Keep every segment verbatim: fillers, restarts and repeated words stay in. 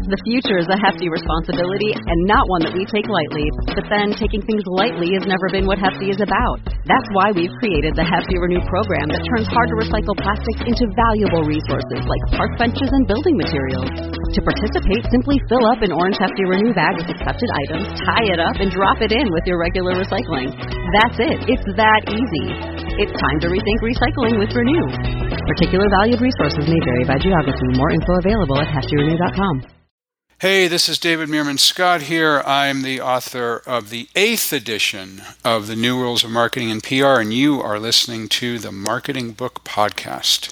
The future is a hefty responsibility and not one that we take lightly. But then, taking things lightly has never been what Hefty is about. That's why we've created the Hefty Renew program that turns hard-to-recycle plastics into valuable resources like park benches and building materials. To participate, simply fill up an orange Hefty Renew bag with accepted items, tie it up, and drop it in with your regular recycling. That's it. It's that easy. It's time to rethink recycling with Renew. Particular valued resources may vary by geography. More info available at hefty renew dot com. Hey, this is David Meerman Scott here. I'm the author of the eighth edition of the New Rules of Marketing and P R, and you are listening to the Marketing Book Podcast.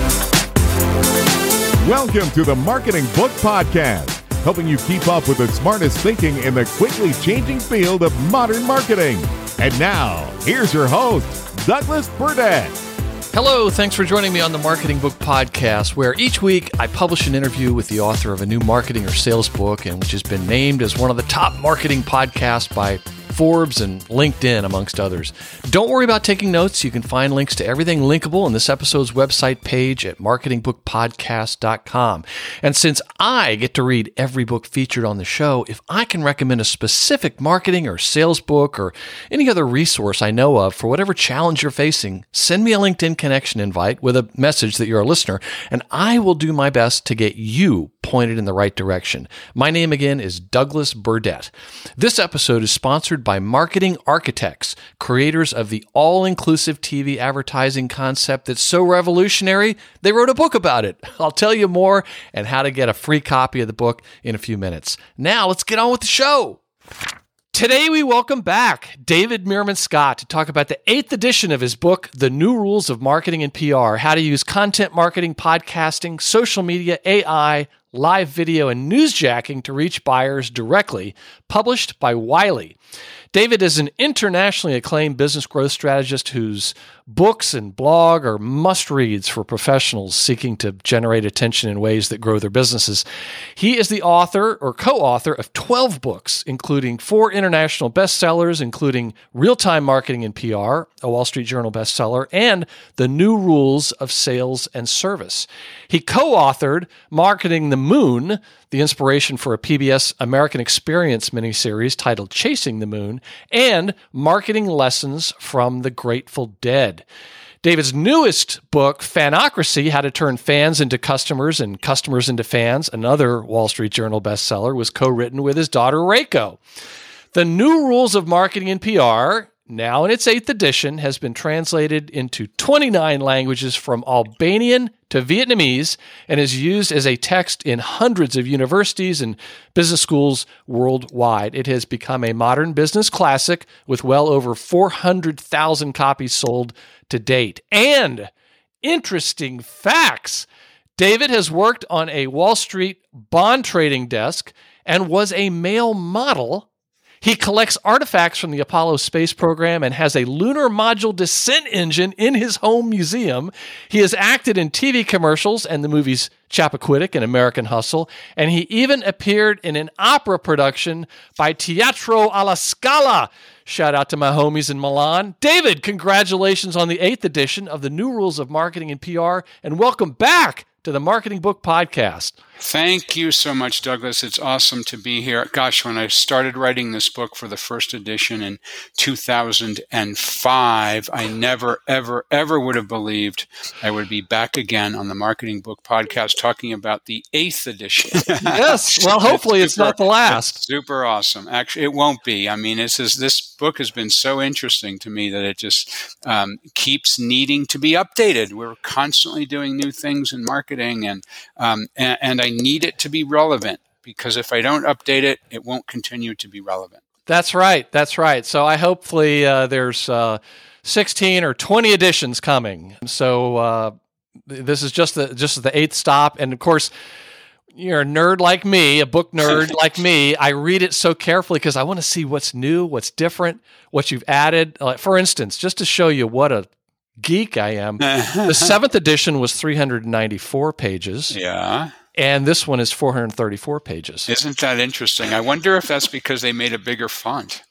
Welcome to the Marketing Book Podcast, helping you keep up with the smartest thinking in the quickly changing field of modern marketing. And now, here's your host, Douglas Burdett. Hello, thanks for joining me on the Marketing Book Podcast, where each week I publish an interview with the author of a new marketing or sales book, and which has been named as one of the top marketing podcasts by Forbes and LinkedIn, amongst others. Don't worry about taking notes. You can find links to everything linkable on this episode's website page at marketing book podcast dot com. And since I get to read every book featured on the show, if I can recommend a specific marketing or sales book or any other resource I know of for whatever challenge you're facing, send me a LinkedIn connection invite with a message that you're a listener, and I will do my best to get you pointed in the right direction. My name again is Douglas Burdett. This episode is sponsored by Marketing Architects, creators of the all-inclusive T V advertising concept that's so revolutionary, they wrote a book about it. I'll tell you more and how to get a free copy of the book in a few minutes. Now, let's get on with the show. Today, we welcome back David Meerman Scott to talk about the eighth edition of his book, The New Rules of Marketing and P R, How to Use Content Marketing, Podcasting, Social Media, A I, Live Video, and Newsjacking to reach buyers directly, published by Wiley. David is an internationally acclaimed business growth strategist whose books and blog are must-reads for professionals seeking to generate attention in ways that grow their businesses. He is the author or co-author of twelve books, including four international bestsellers, including Real-Time Marketing and P R, a Wall Street Journal bestseller, and The New Rules of Sales and Service. He co-authored Marketing the Moon, the inspiration for a P B S American Experience miniseries titled Chasing the Moon, and Marketing Lessons from the Grateful Dead. David's newest book, Fanocracy, How to Turn Fans into Customers and Customers into Fans, another Wall Street Journal bestseller, was co-written with his daughter, Reiko. The New Rules of Marketing and P R, now in its eighth edition, has been translated into twenty-nine languages from Albanian to Vietnamese and is used as a text in hundreds of universities and business schools worldwide. It has become a modern business classic with well over four hundred thousand copies sold to date. And interesting facts, David has worked on a Wall Street bond trading desk and was a male model. He collects artifacts from the Apollo space program and has a lunar module descent engine in his home museum. He has acted in T V commercials and the movies Chappaquiddick and American Hustle, and he even appeared in an opera production by Teatro alla Scala. Shout out to my homies in Milan. David, congratulations on the eighth edition of the New Rules of Marketing and P R, and welcome back to the Marketing Book Podcast. Thank you so much, Douglas. It's awesome to be here. Gosh, when I started writing this book for the first edition in two thousand five, I never, ever, ever would have believed I would be back again on the Marketing Book Podcast talking about the eighth edition. Yes. Well, hopefully it's, it's super, not the last. It's super awesome. Actually, it won't be. I mean, this is, this book has been so interesting to me that it just um, keeps needing to be updated. We're constantly doing new things in marketing, and um, and, and I need it to be relevant, because if I don't update it, it won't continue to be relevant. That's right. That's right. So I hopefully uh, there's uh, sixteen or twenty editions coming. So uh, this is just the just the eighth stop, and of course, you're a nerd like me, a book nerd like me. I read it so carefully because I want to see what's new, what's different, what you've added. Like, for instance, just to show you what a geek I am, the seventh edition was three hundred ninety-four pages. Yeah. And this one is four hundred thirty-four pages. Isn't that interesting? I wonder if that's because they made a bigger font.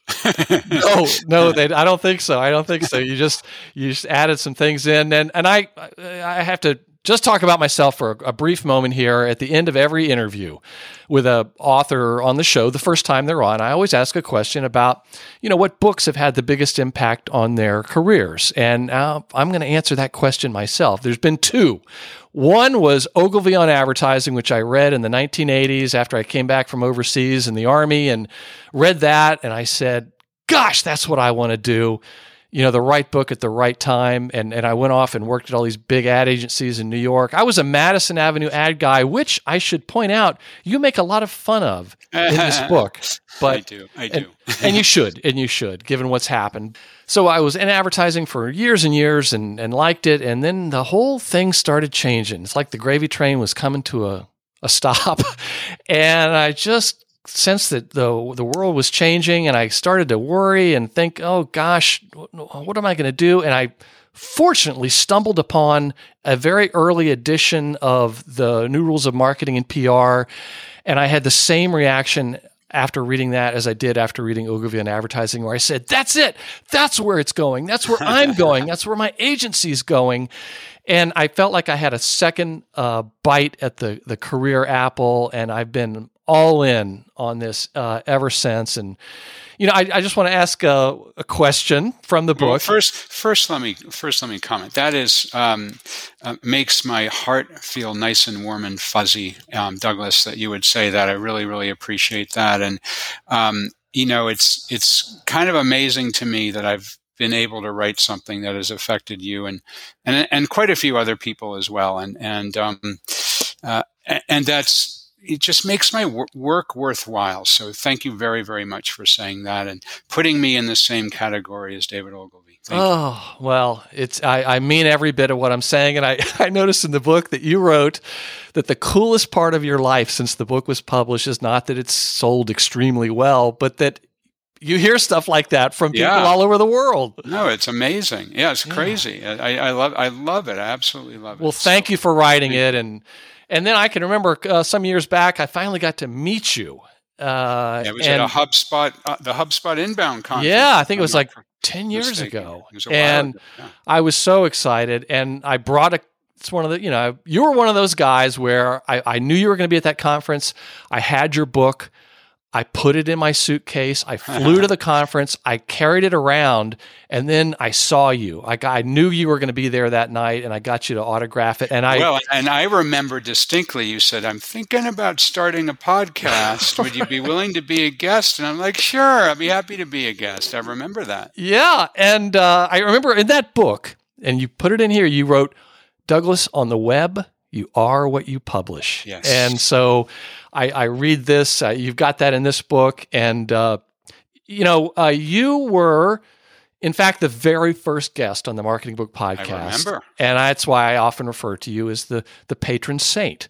no, no, they, I don't think so. I don't think so. You just you just added some things in, and and I I have to just talk about myself for a, a brief moment here. At the end of every interview with an author on the show, the first time they're on, I always ask a question about, you know, what books have had the biggest impact on their careers. And uh, I'm going to answer that question myself. There's been two. One was Ogilvy on Advertising, which I read in the nineteen eighties after I came back from overseas in the Army, and read that. And I said, gosh, that's what I want to do. You know, the right book at the right time. And, and I went off and worked at all these big ad agencies in New York. I was a Madison Avenue ad guy, which I should point out, you make a lot of fun of in this book. But, I do, I do. and, and you should, and you should, given what's happened. So I was in advertising for years and years and, and liked it. And then the whole thing started changing. It's like the gravy train was coming to a, a stop. And I just sensed that the the world was changing, and I started to worry and think, oh gosh, what am I going to do? And I fortunately stumbled upon a very early edition of the New Rules of Marketing and P R, and I had the same reaction after reading that as I did after reading Ogilvy on Advertising, where I said, that's it. That's where it's going. That's where I'm going. That's where my agency's going. And I felt like I had a second uh, bite at the, the career apple, and I've been all in on this uh, ever since. And, you know, I, I just want to ask a, a question from the book. Well, first, first, let me first let me comment. That is um, uh, makes my heart feel nice and warm and fuzzy, um, Douglas. That you would say that. I really, really appreciate that. And um, you know, it's it's kind of amazing to me that I've been able to write something that has affected you and and and quite a few other people as well. And and um, uh, and that's. It just makes my wor- work worthwhile. So thank you very, very much for saying that and putting me in the same category as David Ogilvy. Thank oh, you. Well, it's I, I mean every bit of what I'm saying. And I, I noticed in the book that you wrote that the coolest part of your life since the book was published is not that it's sold extremely well, but that you hear stuff like that from people yeah. all over the world. No, it's amazing. Yeah, it's yeah. crazy. I, I love I love it. I absolutely love it. Well, thank so, you for writing it. And And then I can remember uh, some years back, I finally got to meet you. Uh, yeah, it was and, at a HubSpot, uh, the HubSpot Inbound conference. Yeah, I think it was like ten years mistaken. ago. It was a and while ago. Yeah. I was so excited. And I brought a, it's one of the, you know, you were one of those guys where I, I knew you were going to be at that conference. I had your book. I put it in my suitcase. I flew to the conference. I carried it around, and then I saw you. I, I knew you were going to be there that night, and I got you to autograph it. And I well, and I remember distinctly you said, "I'm thinking about starting a podcast. Would you be willing to be a guest?" And I'm like, "Sure, I'd be happy to be a guest." I remember that. Yeah, and uh, I remember in that book, and you put it in here. You wrote, "Douglas, on the web, you are what you publish." Yes, and so. I, I read this. Uh, you've got that in this book. And, uh, you know, uh, you were, in fact, the very first guest on the Marketing Book Podcast. I remember. And that's why I often refer to you as the, the patron saint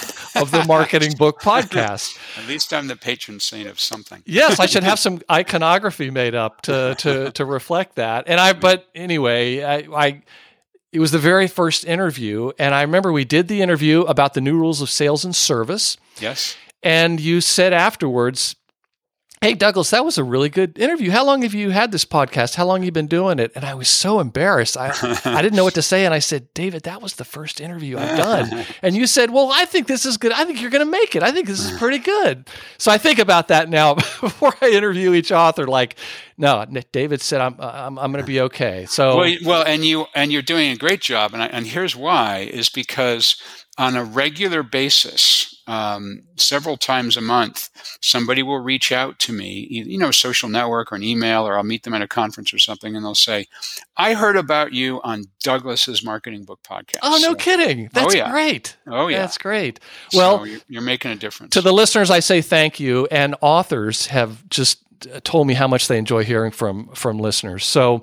of the Marketing Book Podcast. At least I'm the patron saint of something. Yes, I should have some iconography made up to to, to reflect that. And I, but anyway, I, I it was the very first interview. And I remember we did the interview about the new rules of sales and service. Yes. And you said afterwards, hey, Douglas, that was a really good interview. How long have you had this podcast? How long have you been doing it? And I was so embarrassed. I, I didn't know what to say. And I said, David, that was the first interview I've done. And you said, well, I think this is good. I think you're going to make it. I think this is pretty good. So I think about that now before I interview each author, like, no, David said, I'm, I'm, I'm going to be okay. So, well, well, and you, and you're doing a great job. And I, and here's why is because on a regular basis, um, several times a month, somebody will reach out to me, you know, social network or an email, or I'll meet them at a conference or something, and they'll say, I heard about you on Douglas's Marketing Book Podcast. Oh, no so, kidding. That's oh, yeah. great. Oh, yeah. That's great. Well, so you're, you're making a difference. To the listeners, I say thank you. And authors have just told me how much they enjoy hearing from, from listeners. So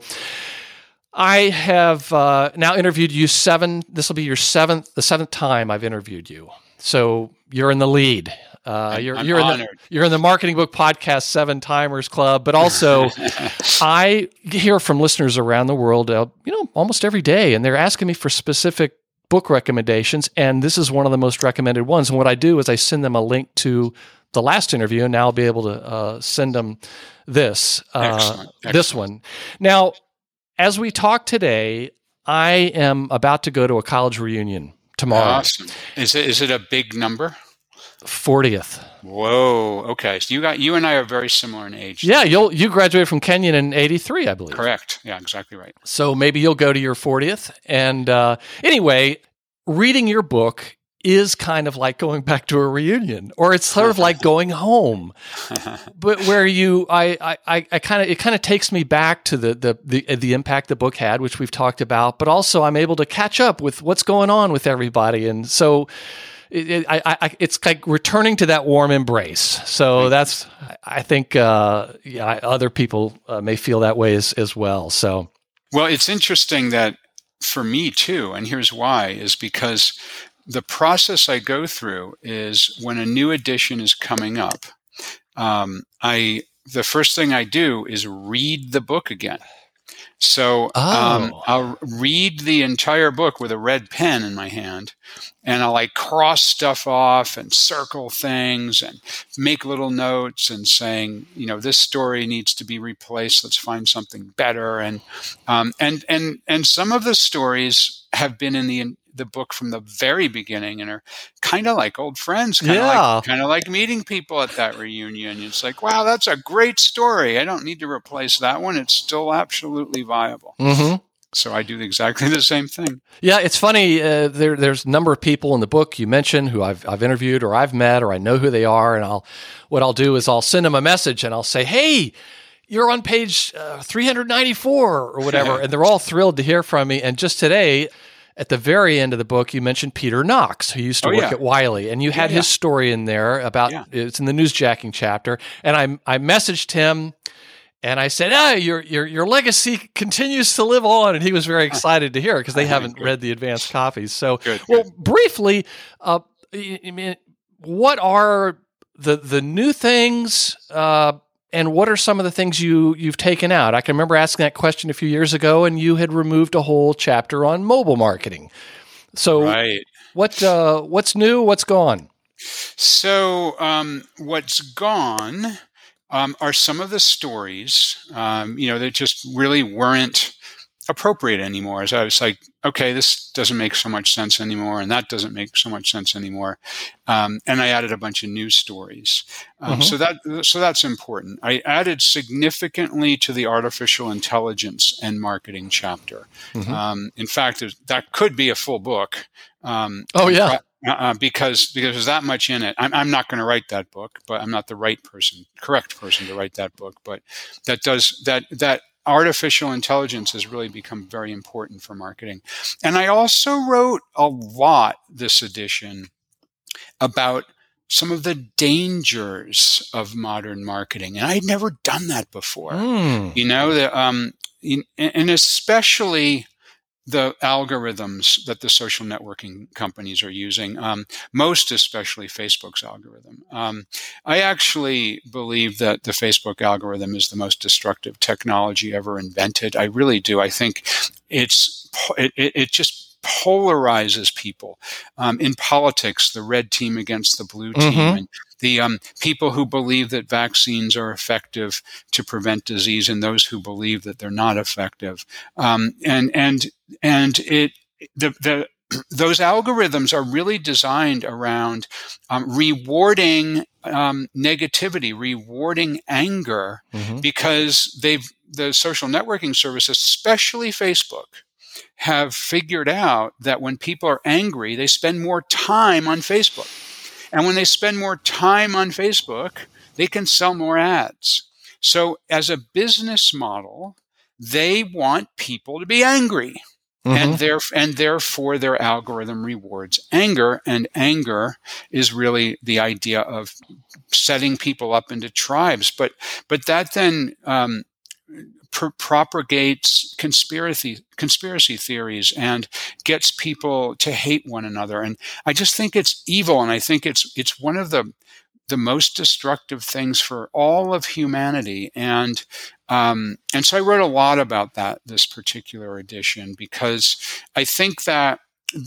I have uh, now interviewed you seven. This will be your seventh, the seventh time I've interviewed you. So you're in the lead. Uh, you're I'm you're honored. in the you're in the Marketing Book Podcast Seven Timers Club. But also, I hear from listeners around the world, uh, you know, almost every day, and they're asking me for specific book recommendations. And this is one of the most recommended ones. And what I do is I send them a link to the last interview, and now I'll be able to uh, send them this uh, Excellent. Excellent. this one. Now, as we talk today, I am about to go to a college reunion tomorrow. Awesome. Is it is it a big number? fortieth. Whoa. Okay. So you got you and I are very similar in age. Yeah, you'll you graduated from Kenyon in eighty-three, I believe. Correct. Yeah, exactly right. So maybe you'll go to your fortieth. And uh, anyway, reading your book is kind of like going back to a reunion, or it's sort of like going home. But where you, I, I, I kind of, it kind of takes me back to the, the the the impact the book had, which we've talked about. But also, I'm able to catch up with what's going on with everybody, and so. It, it, I, I, it's like returning to that warm embrace. So that's, I think, uh, yeah, other people uh, may feel that way as, as well. So, well, it's interesting that for me too, and here's why: is because the process I go through is when a new edition is coming up, um, I the first thing I do is read the book again. So oh. um, I'll read the entire book with a red pen in my hand, and I'll like cross stuff off and circle things and make little notes and saying, you know, this story needs to be replaced. Let's find something better. And um, and and and some of the stories have been in the the book from the very beginning and are kind of like old friends, kind of yeah. like kind of like meeting people at that reunion. It's like, wow, that's a great story. I don't need to replace that one. It's still absolutely viable. Mm-hmm. So I do exactly the same thing. Yeah, it's funny. Uh, there, there's a number of people in the book you mentioned who I've I've interviewed or I've met or I know who they are, and I'll what I'll do is I'll send them a message and I'll say, hey, you're on page uh, three ninety-four or whatever, and they're all thrilled to hear from me. And just today, at the very end of the book, you mentioned Peter Knox, who used to oh, work yeah. at Wiley, and you had yeah, his yeah. story in there about yeah. it's in the newsjacking chapter. And I I messaged him, and I said, "Ah, your your your legacy continues to live on," and he was very excited to hear it because they haven't read the advanced copies. So, good, well, good. briefly, uh, I mean, what are the the new things? Uh, And what are some of the things you, you've taken out? I can remember asking that question a few years ago, and you had removed a whole chapter on mobile marketing. So right. what uh, what's new? What's gone? So um, what's gone um, are some of the stories, um, you know, that just really weren't appropriate anymore. As I was like, okay, this doesn't make so much sense anymore, and that doesn't make so much sense anymore. Um, and I added a bunch of news stories. Um, Mm-hmm. So that so that's important. I added significantly to the artificial intelligence and marketing chapter. Mm-hmm. Um, in fact, that could be a full book. Um, Oh, yeah. Uh, because because there's that much in it. I'm, I'm not going to write that book, but I'm not the right person, correct person to write that book. But that does that that. Artificial intelligence has really become very important for marketing. And I also wrote a lot this edition about some of the dangers of modern marketing. And I'd never done that before. Mm. You know, the, um, in, and especially the algorithms that the social networking companies are using, um, most especially Facebook's algorithm. Um, I actually believe that the Facebook algorithm is the most destructive technology ever invented. I really do. I think it's it, it, it just polarizes people. Um, in politics, the red team against the blue team, Mm-hmm. and the um, people who believe that vaccines are effective to prevent disease and those who believe that they're not effective. Um, and and and it the the those algorithms are really designed around um, rewarding um, negativity, rewarding anger, Mm-hmm. because they've the social networking services, especially Facebook, have figured out that when people are angry, they spend more time on Facebook. And when they spend more time on Facebook, they can sell more ads. So as a business model, they want people to be angry. Mm-hmm. And, theref- and therefore, their algorithm rewards anger. And anger is really the idea of setting people up into tribes. But but that then um, pr- propagates conspiracy conspiracy theories and gets people to hate one another. And I just think it's evil. And I think it's it's one of the the most destructive things for all of humanity. And um, and so I wrote a lot about that this particular edition, because I think that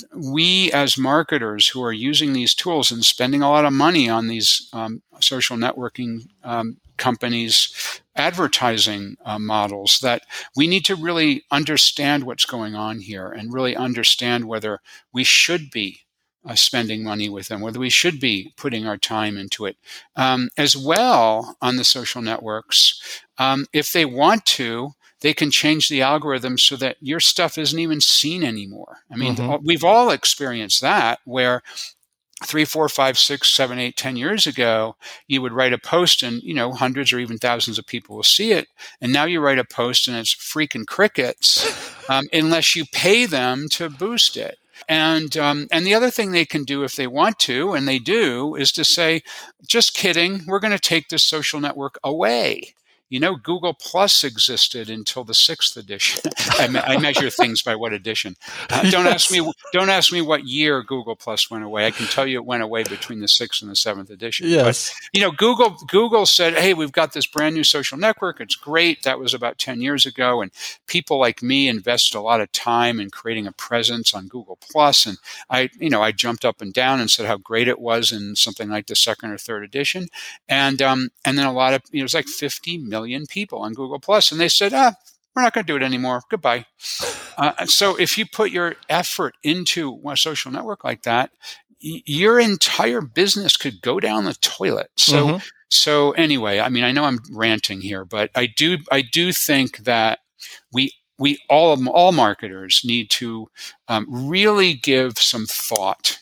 we as marketers who are using these tools and spending a lot of money on these um, social networking um, companies advertising uh, models, that we need to really understand what's going on here and really understand whether we should be uh, spending money with them, whether we should be putting our time into it. Um, as well, on the social networks, um, if they want to, they can change the algorithm so that your stuff isn't even seen anymore. I mean, mm-hmm. we've all experienced that, where three, four, five, six, seven, eight, ten years ago, you would write a post and, you know, hundreds or even thousands of people will see it. And now you write a post and it's freaking crickets, um, unless you pay them to boost it. And um, and the other thing they can do if they want to, and they do, is to say, just kidding, we're going to take this social network away. You know, Google Plus existed until the sixth edition. I, me- I measure things by what edition. Uh, don't yes. ask me. Don't ask me what year Google Plus went away. I can tell you it went away between the sixth and the seventh edition. Yes. But, you know, Google Google said, "Hey, we've got this brand new social network. It's great." That was about ten years ago, and people like me invested a lot of time in creating a presence on Google Plus. And I, you know, I jumped up and down and said how great it was in something like the second or third edition, and um, and then a lot of, you know, it was like fifty million people on Google Plus, and they said, ah, we're not going to do it anymore. Goodbye. Uh, so if you put your effort into a social network like that, y- your entire business could go down the toilet. So, mm-hmm. so anyway, I mean, I know I'm ranting here, but I do, I do think that we, we all, all marketers need to um, really give some thought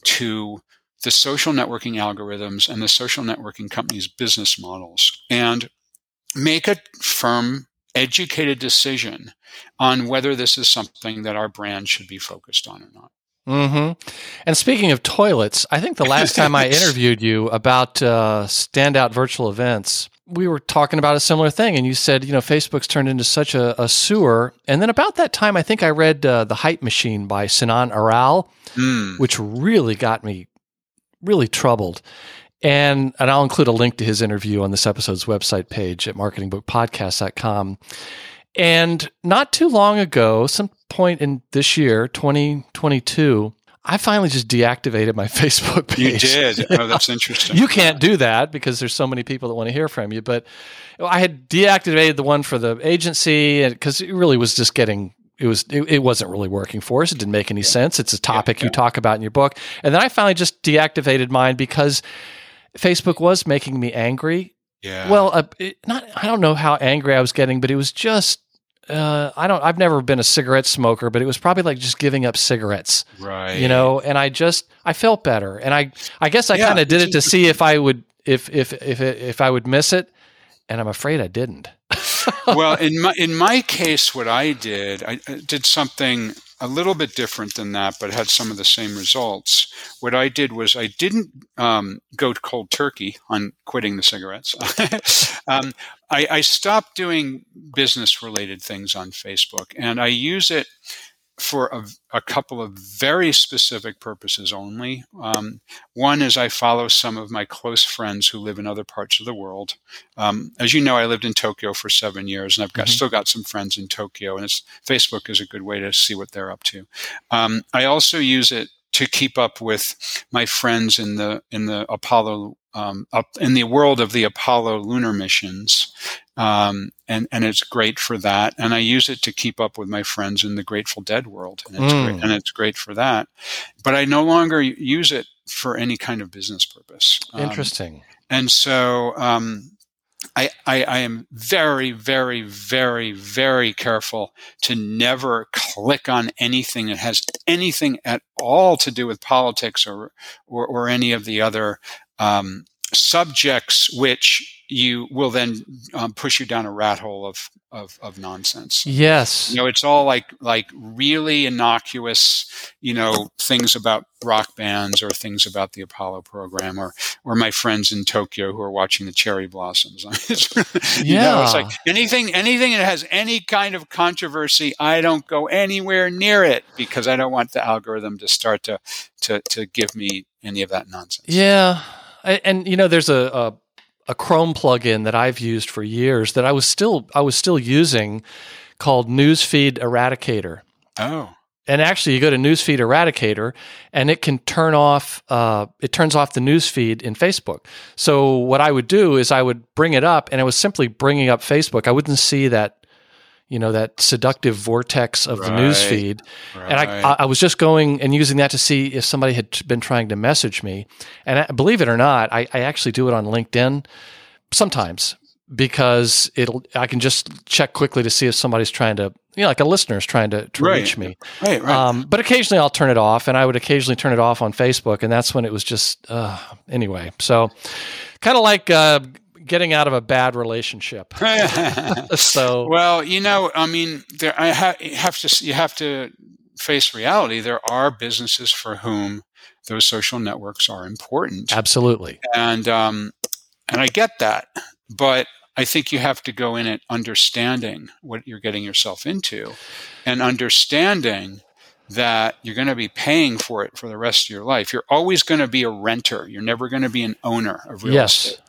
to the social networking algorithms and the social networking companies' business models, and make a firm, educated decision on whether this is something that our brand should be focused on or not. Mm-hmm. And speaking of toilets, I think the last time I interviewed you about uh, standout virtual events, we were talking about a similar thing, and you said, you know, Facebook's turned into such a, a sewer. And then about that time, I think I read uh, The Hype Machine by Sinan Aral, mm. which really got me really troubled. And and I'll include a link to his interview on this episode's website page at marketing book podcast dot com. And not too long ago, some point in this year, twenty twenty-two, I finally just deactivated my Facebook page. You did? Oh, that's interesting. You can't do that because there's so many people that want to hear from you. But I had deactivated the one for the agency because it really was just getting... It was. It, it wasn't really working for us. It didn't make any sense. It's a topic yeah, yeah. you talk about in your book. And then I finally just deactivated mine because Facebook was making me angry. Yeah. Well, uh, it, not. I don't know how angry I was getting, but it was just. Uh, I don't. I've never been a cigarette smoker, but it was probably like just giving up cigarettes. Right. You know, and I just I felt better, and I I guess I yeah, kind of did it to see if I would if if if if I would miss it, and I'm afraid I didn't. Well, in my in my case, what I did, I, I did something a little bit different than that, but had some of the same results. What I did was I didn't um, go cold turkey on quitting the cigarettes. um, I, I stopped doing business-related things on Facebook, and I use it for a, a couple of very specific purposes only. Um, one is I follow some of my close friends who live in other parts of the world. Um, as you know, I lived in Tokyo for seven years, and I've got, mm-hmm. still got some friends in Tokyo, and it's, Facebook is a good way to see what they're up to. Um, I also use it to keep up with my friends in the in the Apollo um, up in the world of the Apollo lunar missions, um, and and it's great for that. And I use it to keep up with my friends in the Grateful Dead world, and it's mm. great, and it's great for that. But I no longer use it for any kind of business purpose. Um, Interesting. And so. Um, I, I, I am very, very, very, very careful to never click on anything that has anything at all to do with politics or or, or any of the other um, subjects which you will then um, push you down a rat hole of, of, of nonsense. Yes. You know, it's all like, like really innocuous, you know, things about rock bands or things about the Apollo program or, or my friends in Tokyo who are watching the cherry blossoms. you yeah. know, it's like anything, anything that has any kind of controversy, I don't go anywhere near it because I don't want the algorithm to start to, to, to give me any of that nonsense. Yeah. And, and you know, there's a, a a Chrome plugin that I've used for years that I was still I was still using called Newsfeed Eradicator. Oh. And actually, you go to Newsfeed Eradicator, and it can turn off. Uh, it turns off the newsfeed in Facebook. So what I would do is I would bring it up, and it was simply bringing up Facebook. I wouldn't see that, you know, that seductive vortex of right. the newsfeed. Right. And I, I was just going and using that to see if somebody had been trying to message me. And I, believe it or not, I, I actually do it on LinkedIn sometimes, because it'll I can just check quickly to see if somebody's trying to, you know, like a listener's trying to, to right. reach me. Right, right. Um, but occasionally I'll turn it off, and I would occasionally turn it off on Facebook, and that's when it was just, uh, anyway. So kind of like uh, getting out of a bad relationship. So well, you know, I mean, there I ha- have to you have to face reality. There are businesses for whom those social networks are important. Absolutely. And um, and I get that, but I think you have to go in it understanding what you're getting yourself into, and understanding that you're going to be paying for it for the rest of your life. You're always going to be a renter. You're never going to be an owner of real yes. estate.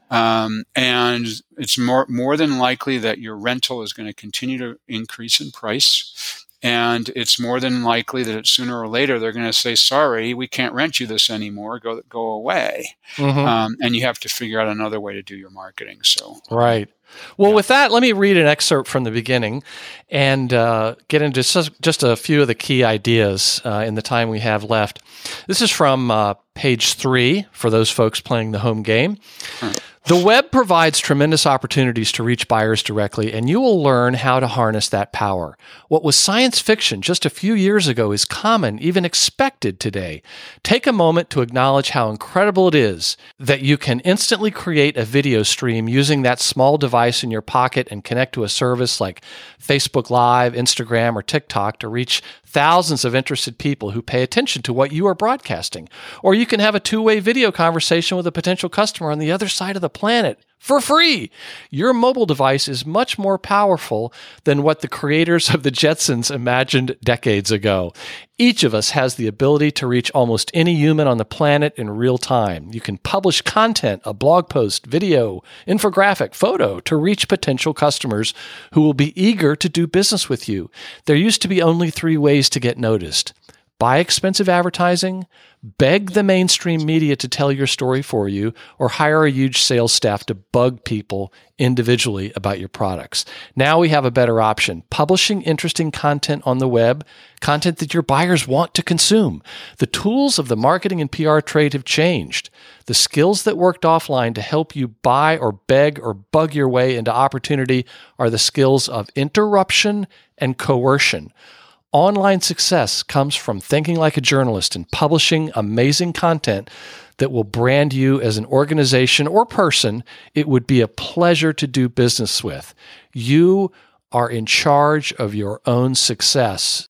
Um, and it's more more than likely that your rental is going to continue to increase in price. And it's more than likely that sooner or later they're going to say, sorry, we can't rent you this anymore. Go go away. Mm-hmm. Um, and you have to figure out another way to do your marketing. So right. Well, yeah. with that, let me read an excerpt from the beginning and uh, get into just, just a few of the key ideas uh, in the time we have left. This is from uh, page three for those folks playing the home game. Hmm. The web provides tremendous opportunities to reach buyers directly, and you will learn how to harness that power. What was science fiction just a few years ago is common, even expected today. Take a moment to acknowledge how incredible it is that you can instantly create a video stream using that small device in your pocket and connect to a service like Facebook Live, Instagram, or TikTok to reach thousands of interested people who pay attention to what you are broadcasting. Or you can have a two-way video conversation with a potential customer on the other side of the planet for free. Your mobile device is much more powerful than what the creators of the Jetsons imagined decades ago. Each of us has the ability to reach almost any human on the planet in real time. You can publish content, a blog post, video, infographic, photo to reach potential customers who will be eager to do business with you. There used to be only three ways to get noticed: buy expensive advertising, beg the mainstream media to tell your story for you, or hire a huge sales staff to bug people individually about your products. Now we have a better option: publishing interesting content on the web, content that your buyers want to consume. The tools of the marketing and P R trade have changed. The skills that worked offline to help you buy or beg or bug your way into opportunity are the skills of interruption and coercion. Online success comes from thinking like a journalist and publishing amazing content that will brand you as an organization or person it would be a pleasure to do business with. You are in charge of your own success.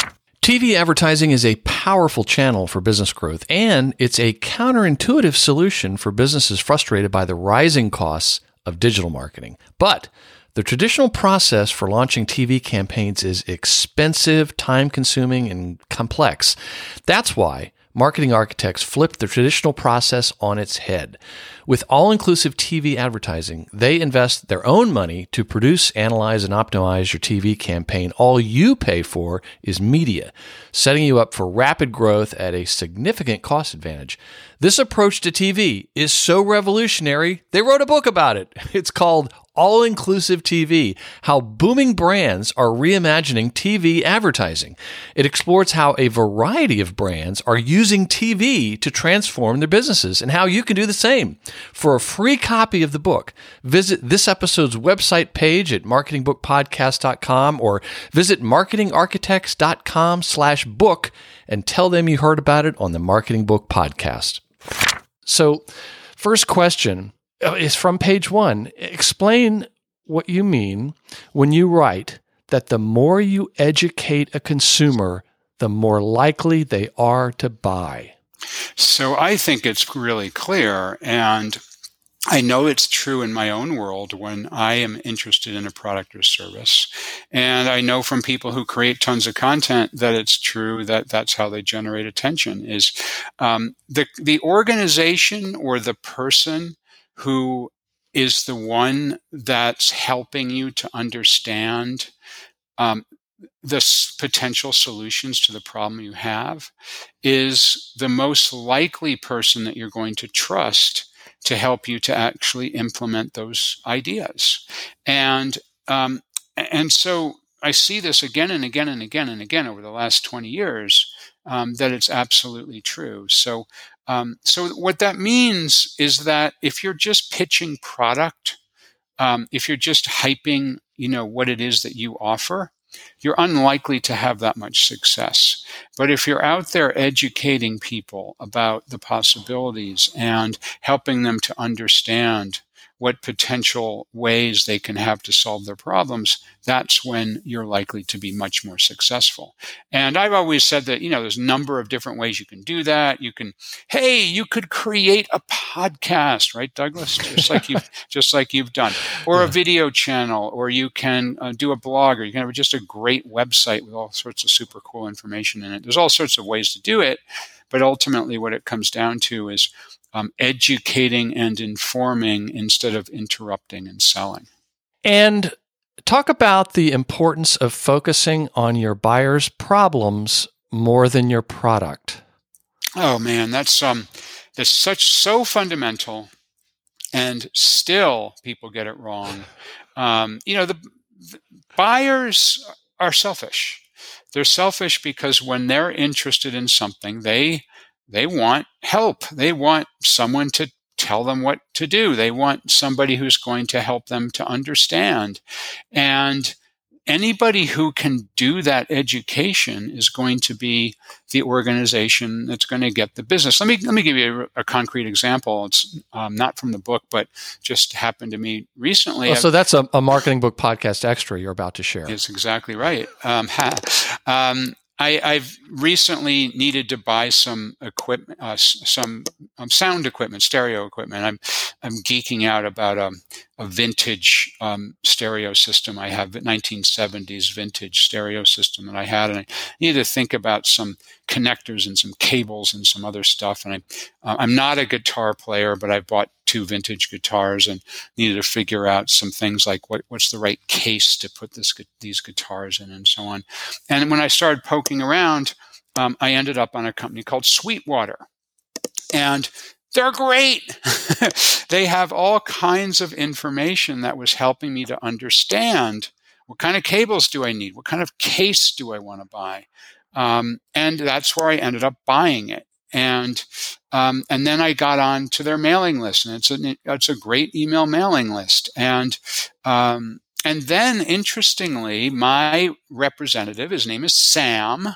T V advertising is a powerful channel for business growth, and it's a counterintuitive solution for businesses frustrated by the rising costs of digital marketing. But the traditional process for launching T V campaigns is expensive, time-consuming, and complex. That's why marketing architects flipped the traditional process on its head. With all-inclusive T V advertising, they invest their own money to produce, analyze, and optimize your T V campaign. All you pay for is media, setting you up for rapid growth at a significant cost advantage. This approach to T V is so revolutionary, they wrote a book about it. It's called All-Inclusive T V, How Booming Brands Are Reimagining T V Advertising. It explores how a variety of brands are using T V to transform their businesses and how you can do the same. For a free copy of the book, visit this episode's website page at marketing book podcast dot com or visit marketing architects dot com slash book and tell them you heard about it on the Marketing Book Podcast. So, first question is from page one. Explain what you mean when you write that the more you educate a consumer, the more likely they are to buy. So I think it's really clear, and I know it's true in my own world when I am interested in a product or service. And I know from people who create tons of content that it's true that that's how they generate attention. Is um, the the organization or the person who is the one that's helping you to understand um, the s- potential solutions to the problem you have is the most likely person that you're going to trust to help you to actually implement those ideas. And um, and so I see this again and again and again and again over the last twenty years, um, that it's absolutely true. So um, so what that means is that if you're just pitching product, um, if you're just hyping, you know, what it is that you offer, you're unlikely to have that much success. But if you're out there educating people about the possibilities and helping them to understand what potential ways they can have to solve their problems, that's when you're likely to be much more successful. And I've always said that, you know, there's a number of different ways you can do that. You can, hey, you could create a podcast, right, Douglas? Just like you've, just like you've done, or a video channel, or you can uh, do a blog, or you can have just a great website with all sorts of super cool information in it. There's all sorts of ways to do it. But ultimately what it comes down to is Um, educating and informing instead of interrupting and selling. And talk about the importance of focusing on your buyer's problems more than your product. Oh man, that's um, that's such so fundamental, and still people get it wrong. Um, you know, the, the buyers are selfish. They're selfish because when they're interested in something, they They want help. They want someone to tell them what to do. They want somebody who's going to help them to understand. And anybody who can do that education is going to be the organization that's going to get the business. Let me let me give you a, a concrete example. It's um, not from the book, but just happened to me recently. Oh, so that's a, a Marketing Book Podcast extra you're about to share. That's exactly right. Um, um, I, I've recently needed to buy some equipment, uh, some um, sound equipment, stereo equipment. I'm I'm geeking out about um, a vintage um, stereo system I have, a nineteen seventies vintage stereo system that I had, and I needed to think about some connectors and some cables and some other stuff. And I, uh, I'm not a guitar player, but I bought two vintage guitars and needed to figure out some things like what, what's the right case to put this these guitars in and so on. And when I started poking around, um, I ended up on a company called Sweetwater. And they're great. They have all kinds of information that was helping me to understand what kind of cables do I need? What kind of case do I want to buy? Um, and that's where I ended up buying it. And um, and then I got on to their mailing list, and it's a it's a great email mailing list. And um, and then interestingly, my representative, his name is Sam.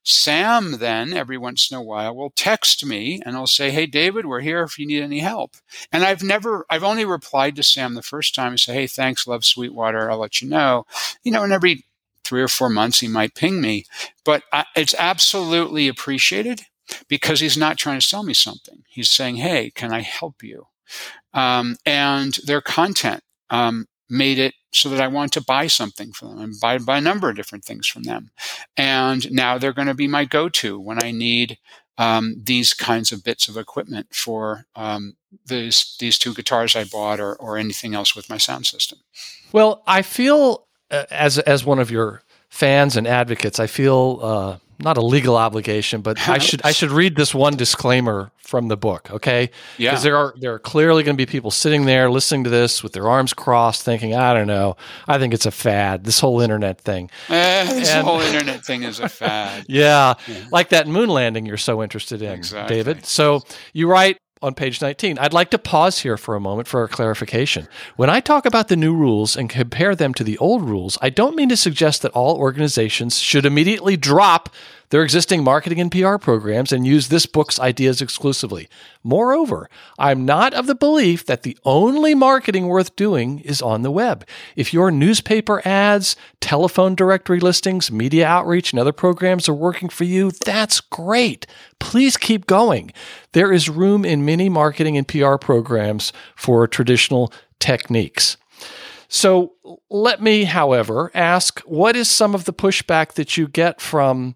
Sam then every once in a while will text me and he'll say, "Hey David, we're here if you need any help." And I've never, I've only replied to Sam the first time and say, "Hey, thanks, love Sweetwater. I'll let you know." You know, and every three or four months he might ping me, but I, it's absolutely appreciated. Because he's not trying to sell me something. He's saying, "Hey, can I help you?" Um, and their content um, made it so that I wanted to buy something from them and buy, buy a number of different things from them. And now they're going to be my go-to when I need um, these kinds of bits of equipment for um, these, these two guitars I bought or, or anything else with my sound system. Well, I feel, uh, as as one of your fans and advocates, I feel... Uh not a legal obligation, but I should I should read this one disclaimer from the book, okay? Yeah. Because there are there are clearly going to be people sitting there listening to this with their arms crossed, thinking, I don't know, I think it's a fad. This whole internet thing. Eh, this and, whole internet thing is a fad. yeah, yeah, like that moon landing you're so interested in, exactly. David. So you write on page nineteen, I'd like to pause here for a moment for a clarification. When I talk about the new rules and compare them to the old rules, I don't mean to suggest that all organizations should immediately drop their existing marketing and P R programs and use this book's ideas exclusively. Moreover, I'm not of the belief that the only marketing worth doing is on the web. If your newspaper ads, telephone directory listings, media outreach, and other programs are working for you, that's great. Please keep going. There is room in many marketing and P R programs for traditional techniques. So let me, however, ask, what is some of the pushback that you get from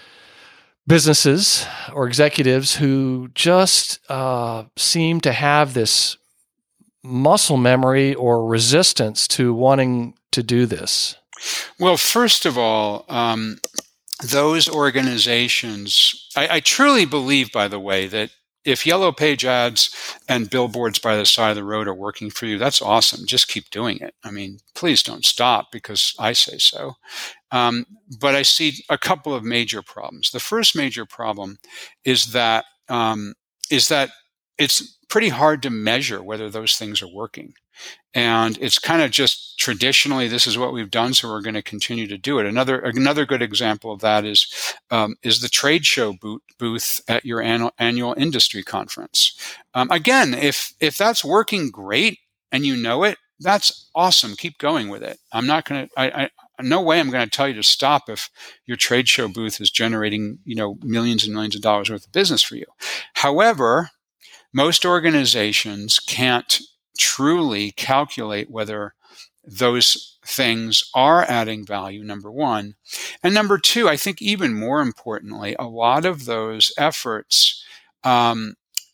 businesses or executives who just uh, seem to have this muscle memory or resistance to wanting to do this? Well, first of all, um, those organizations, I, I truly believe, by the way, that if Yellow Page ads and billboards by the side of the road are working for you, that's awesome. Just keep doing it. I mean, please don't stop because I say so. Um, but I see a couple of major problems. The first major problem is that um, is that it's pretty hard to measure whether those things are working. And it's kind of just traditionally, this is what we've done, so we're going to continue to do it. Another another good example of that is um, is the trade show booth, booth at your annual, annual industry conference. Um, again, if if that's working great and you know it, that's awesome. Keep going with it. I'm not going to. I, I no way I'm going to tell you to stop if your trade show booth is generating, you know, millions and millions of dollars worth of business for you. However, most organizations can't truly calculate whether those things are adding value, number one. And number two, I think even more importantly, a lot of those efforts um,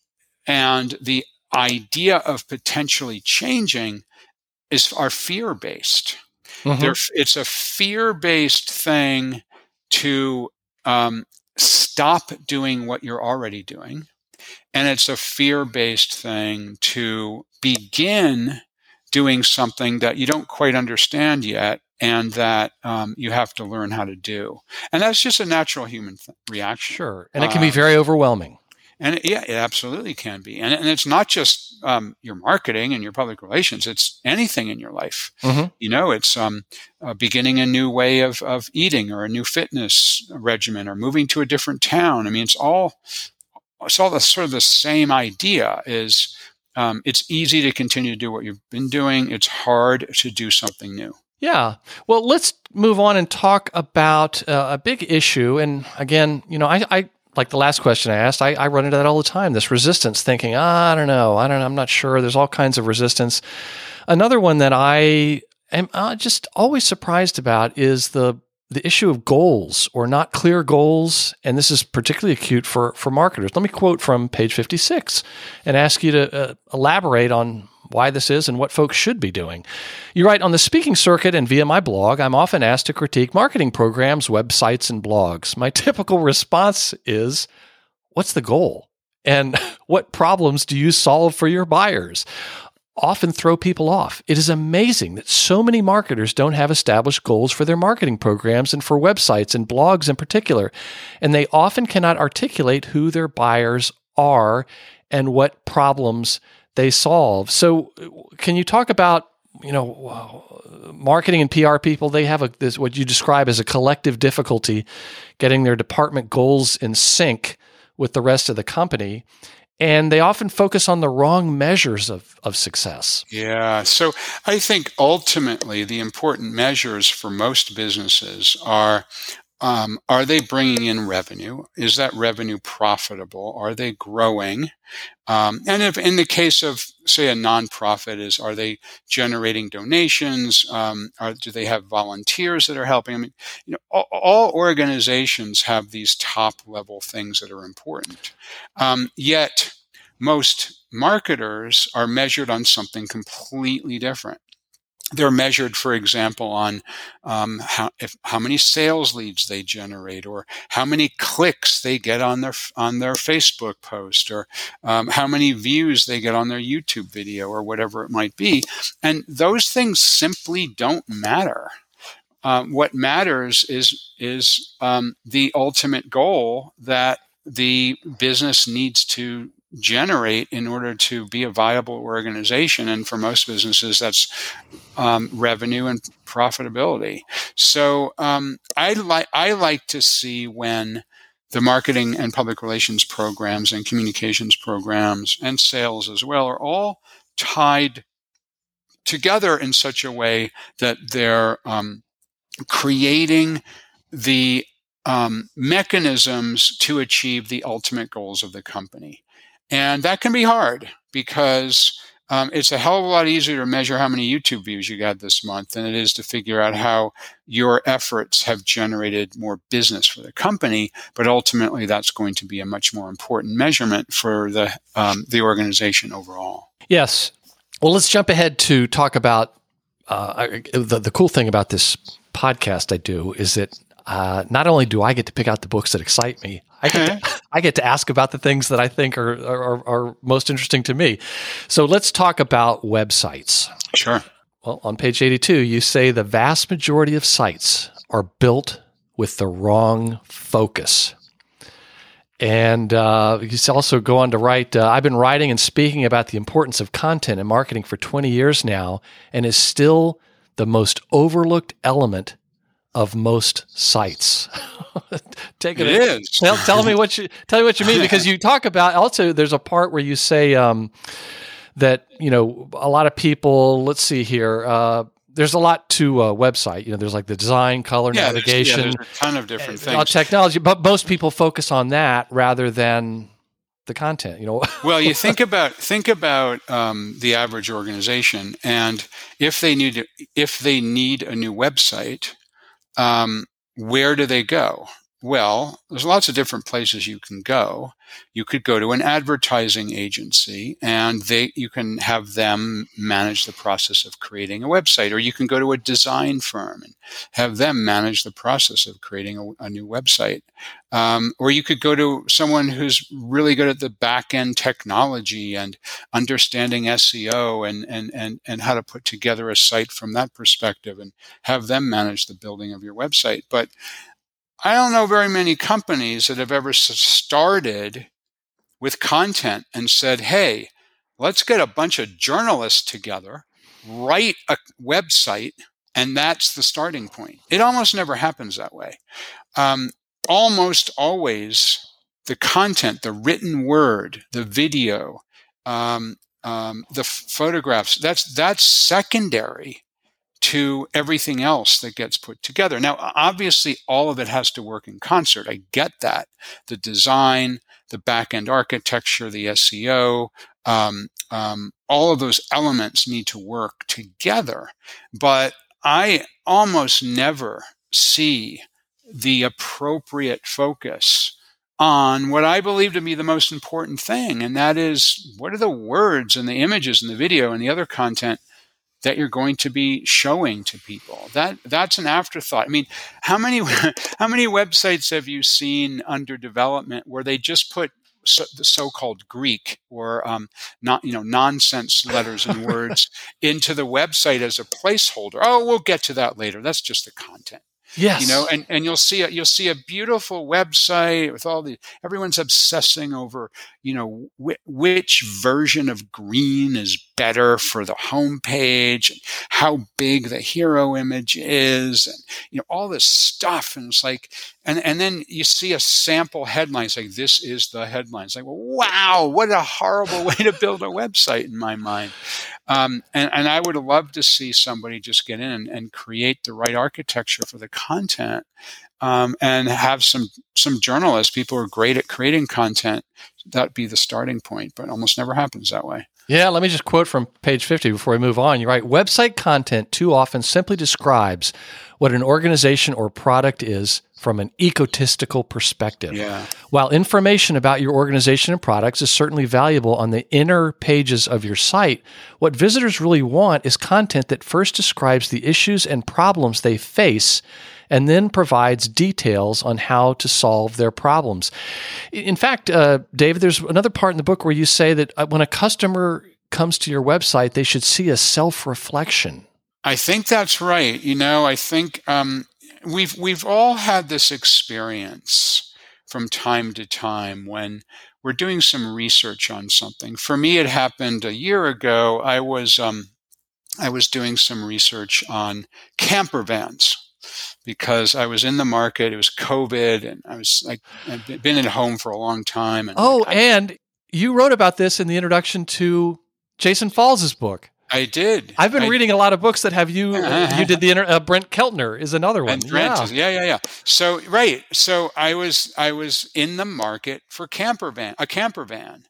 and the idea of potentially changing is are fear-based. Mm-hmm. It's a fear-based thing to um, stop doing what you're already doing. And it's a fear-based thing to begin doing something that you don't quite understand yet and that um, you have to learn how to do. And that's just a natural human th- reaction. Sure. And it can be very uh, overwhelming. And it, yeah, it absolutely can be. And, and it's not just um, your marketing and your public relations. It's anything in your life. Mm-hmm. You know, it's um, uh, beginning a new way of, of eating or a new fitness regimen or moving to a different town. I mean, it's all... It's all the sort of the same idea is um, it's easy to continue to do what you've been doing. It's hard to do something new. Yeah. Well, let's move on and talk about uh, a big issue. And again, you know, I, I like the last question I asked, I, I run into that all the time, this resistance, thinking, ah, I don't know, I don't know, I'm not sure. There's all kinds of resistance. Another one that I am uh, just always surprised about is the the issue of goals or not clear goals, and this is particularly acute for, for marketers. Let me quote from page fifty-six and ask you to uh, elaborate on why this is and what folks should be doing. You write, on the speaking circuit and via my blog, I'm often asked to critique marketing programs, websites, and blogs. My typical response is, what's the goal? And what problems do you solve for your buyers? Often throw people off. It is amazing that so many marketers don't have established goals for their marketing programs and for websites and blogs in particular, and they often cannot articulate who their buyers are and what problems they solve. So can you talk about, you know, marketing and P R people, they have a, this, what you describe as a collective difficulty getting their department goals in sync with the rest of the company. And they often focus on the wrong measures of, of success. Yeah. So I think ultimately the important measures for most businesses are, um, are they bringing in revenue? Is that revenue profitable? Are they growing? Um, and if in the case of, say, a nonprofit, is are they generating donations? Um, are, do they have volunteers that are helping? I mean, you know, all, all organizations have these top-level things that are important. Um, yet, most marketers are measured on something completely different. They're measured, for example, on um, how if, how many sales leads they generate, or how many clicks they get on their on their Facebook post, or um, how many views they get on their YouTube video, or whatever it might be. And those things simply don't matter. Um, what matters is is um, the ultimate goal that the business needs to generate in order to be a viable organization. And for most businesses, that's um, revenue and profitability. So um, I like I like to see when the marketing and public relations programs and communications programs and sales as well are all tied together in such a way that they're um, creating the um, mechanisms to achieve the ultimate goals of the company. And that can be hard because um, it's a hell of a lot easier to measure how many YouTube views you got this month than it is to figure out how your efforts have generated more business for the company. But ultimately, that's going to be a much more important measurement for the um, the organization overall. Yes. Well, let's jump ahead to talk about uh, I, the, the cool thing about this podcast I do is that uh, not only do I get to pick out the books that excite me, I get, to, I get to ask about the things that I think are, are, are most interesting to me. So let's talk about websites. Sure. Well, on page eighty-two, you say the vast majority of sites are built with the wrong focus. And uh, you also go on to write, uh, I've been writing and speaking about the importance of content and marketing for twenty years now, and is still the most overlooked element of most sites. Take it, it is. Tell, tell me what you tell me what you mean, because you talk about also. There's a part where you say um, that you know a lot of people. Let's see here. Uh, There's a lot to a website. You know, there's like the design, color, yeah, navigation, there's, yeah, there's a ton of different uh, things. Technology, but most people focus on that rather than the content. You know, well, you think about think about um, the average organization, and if they need if they need a new website, um, where do they go? Well, there's lots of different places you can go. You could go to an advertising agency, and they you can have them manage the process of creating a website, or you can go to a design firm and have them manage the process of creating a, a new website. Um, or you could go to someone who's really good at the back-end technology and understanding S E O and, and, and, and how to put together a site from that perspective and have them manage the building of your website. But I don't know very many companies that have ever started with content and said, hey, let's get a bunch of journalists together, write a website, and that's the starting point. It almost never happens that way. Um, almost always the content, the written word, the video, um, um, the f- photographs, that's that's secondary to everything else that gets put together. Now, obviously, all of it has to work in concert. I get that. The design, the back-end architecture, the S E O, um, um, all of those elements need to work together. But I almost never see the appropriate focus on what I believe to be the most important thing, and that is, what are the words and the images and the video and the other content that you're going to be showing to people? That that's an afterthought. I mean, how many how many websites have you seen under development where they just put so, the so-called Greek or um, not you know nonsense letters and words into the website as a placeholder? Oh, we'll get to that later. That's just the content. Yes. You know, and, and you'll see a, you'll see a beautiful website with all the, everyone's obsessing over, you know, wh- which version of green is better for the homepage, and how big the hero image is, and, you know, all this stuff. And it's like, and, and then you see a sample headline. It's like, this is the headline. It's like, well, wow, what a horrible way to build a website in my mind. Um, and, and I would love to see somebody just get in and, and create the right architecture for the content, um, and have some some journalists, people who are great at creating content, that'd be the starting point, but almost never happens that way. Yeah, let me just quote from page fifty before we move on. You write, website content too often simply describes what an organization or product is from an egotistical perspective. Yeah. While information about your organization and products is certainly valuable on the inner pages of your site, what visitors really want is content that first describes the issues and problems they face and then provides details on how to solve their problems. In fact, uh, David, there's another part in the book where you say that when a customer comes to your website, they should see a self-reflection. I think that's right. You know, I think um, we've we've all had this experience from time to time when we're doing some research on something. For me, it happened a year ago. I was um, I was doing some research on camper vans, because I was in the market. It was COVID, and I was like, I'd been at home for a long time. And oh, like, I, and you wrote about this in the introduction to Jason Falls' book. I did. I've been I, reading a lot of books that have you. Uh, you did the inter, uh, Brent Keltner is another one. And Brent, yeah. Is, yeah, yeah, yeah. So right. So I was I was in the market for camper van, a camper van.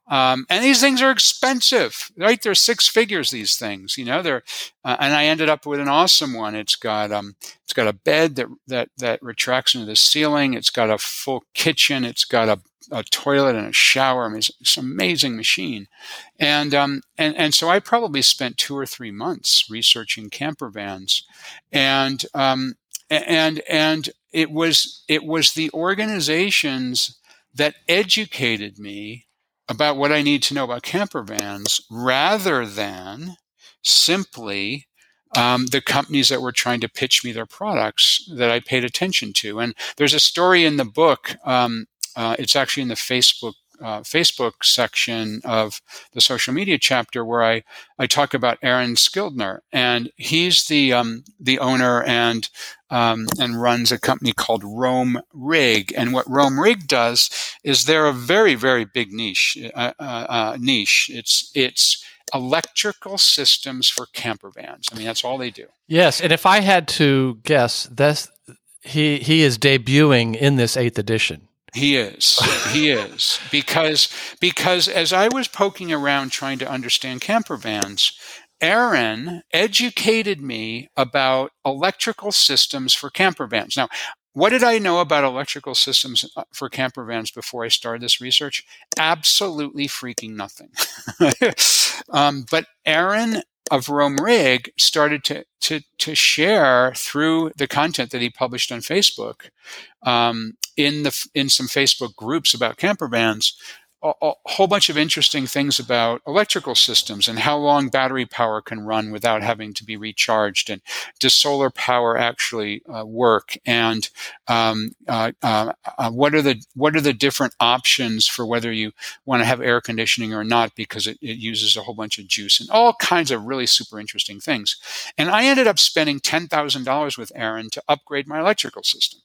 Um, and these things are expensive, right? They're six figures, these things, you know, they're, uh, and I ended up with an awesome one. It's got, um, it's got a bed that, that, that retracts into the ceiling. It's got a full kitchen. It's got a, a toilet and a shower. I mean, it's, it's an amazing machine. And, um, and, and so I probably spent two or three months researching camper vans, and, um, and, and it was, it was the organizations that educated me about what I need to know about camper vans, rather than simply um, the companies that were trying to pitch me their products that I paid attention to. And there's a story in the book. Um, uh, it's actually in the Facebook uh, Facebook section of the social media chapter, where I, I talk about Aaron Skildner, and he's the um, the owner and um, and runs a company called Roam Rig. And what Roam Rig does is they're a very very big niche uh, uh, uh, niche. It's it's electrical systems for camper vans. I mean, that's all they do. Yes, and if I had to guess, that's he he is debuting in this eighth edition. He is. He is. Because because as I was poking around trying to understand camper vans, Aaron educated me about electrical systems for camper vans. Now, what did I know about electrical systems for camper vans before I started this research? Absolutely freaking nothing. um, but Aaron of Roam Rig started to, to, to share through the content that he published on Facebook, um, in the, in some Facebook groups about camper vans, a, a whole bunch of interesting things about electrical systems and how long battery power can run without having to be recharged, and does solar power actually uh, work, and um, uh, uh, uh, what are the what are the different options for whether you want to have air conditioning or not, because it, it uses a whole bunch of juice, and all kinds of really super interesting things. And I ended up spending ten thousand dollars with Aaron to upgrade my electrical system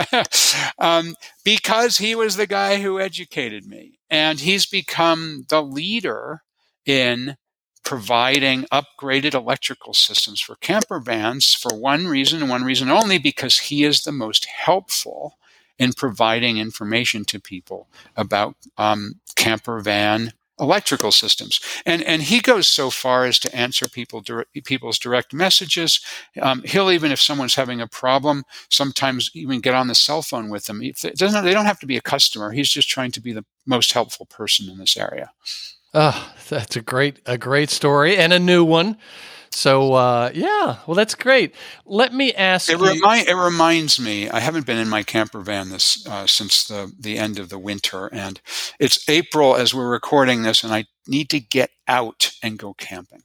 um, because he was the guy who educated me. And he's become the leader in providing upgraded electrical systems for camper vans for one reason and one reason only, because he is the most helpful in providing information to people about um, camper van electrical systems. And and he goes so far as to answer people people's direct messages. Um, he'll even, if someone's having a problem, sometimes even get on the cell phone with them. It doesn't, they don't have to be a customer. He's just trying to be the most helpful person in this area. Oh, that's a great a great story, and a new one. So, uh, yeah, well, that's great. Let me ask it you. Remind, it reminds me, I haven't been in my camper van this uh, since the, the end of the winter, and it's April as we're recording this, and I need to get out and go camping.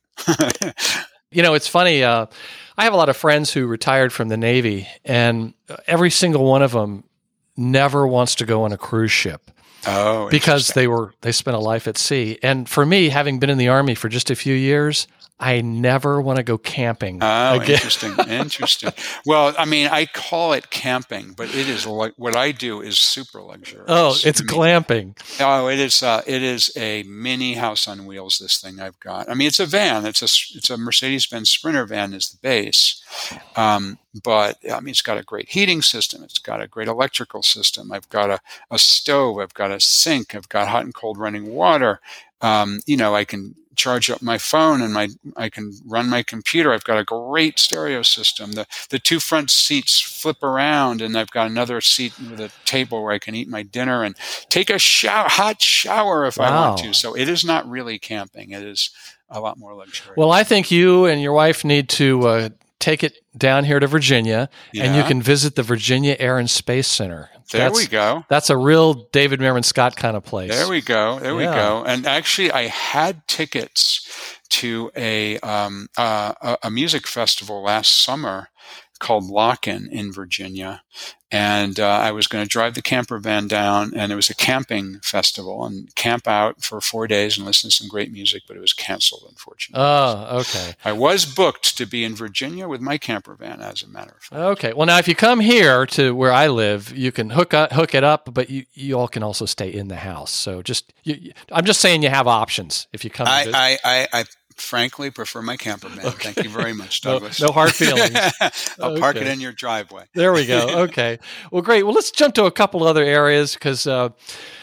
You know, it's funny. Uh, I have a lot of friends who retired from the Navy, and every single one of them never wants to go on a cruise ship. Oh, because they were they spent a life at sea. And for me, having been in the Army for just a few years, I never want to go camping Oh, again. interesting, interesting. Well, I mean, I call it camping, but it is like what I do is super luxurious. Oh, it's I mean, glamping. Oh, it is. Uh, it is a mini house on wheels. This thing I've got. I mean, it's a van. It's a it's a Mercedes-Benz Sprinter van is the base, um, but I mean, it's got a great heating system. It's got a great electrical system. I've got a, a stove. I've got a sink. I've got hot and cold running water. Um, you know, I can charge up my phone and my I can run my computer. I've got a great stereo system. The the two front seats flip around, and I've got another seat with a table where I can eat my dinner and take a shower, hot shower if Wow. I want to. So it is not really camping. It is a lot more luxurious. Well, I think you and your wife need to uh, take it down here to Virginia, Yeah. and you can visit the Virginia Air and Space Center. There That's- we go. That's a real David Meron Scott kind of place. There we go. There we Yeah. go. And actually, I had tickets to a um, uh, a a music festival last summer called Lock-In in Virginia, and uh, I was going to drive the camper van down, and it was a camping festival, and camp out for four days and listen to some great music, but it was canceled, unfortunately. Oh, okay. I was booked to be in Virginia with my camper van, as a matter of fact. Okay. Well, now if you come here to where I live, you can hook up, hook it up, but you, you all can also stay in the house. So just, you, you- I'm just saying you have options if you come. to visit. I, I, I, I frankly prefer my camper van. Thank you very much, No- Douglas. no hard feelings. I'll park it Okay. in your driveway. There we go. Okay. Well, great. Well, let's jump to a couple other areas because uh,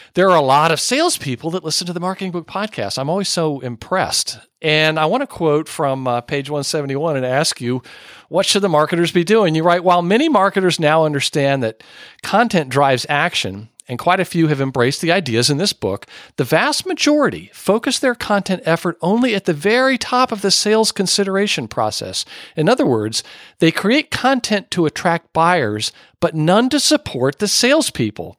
there are a lot of salespeople that listen to the Marketing Book Podcast. I'm always so impressed. And I want to quote from uh, page one seventy-one and ask you, what should the marketers be doing? You write, while many marketers now understand that content drives action, and quite a few have embraced the ideas in this book, the vast majority focus their content effort only at the very top of the sales consideration process. In other words, they create content to attract buyers, but none to support the salespeople.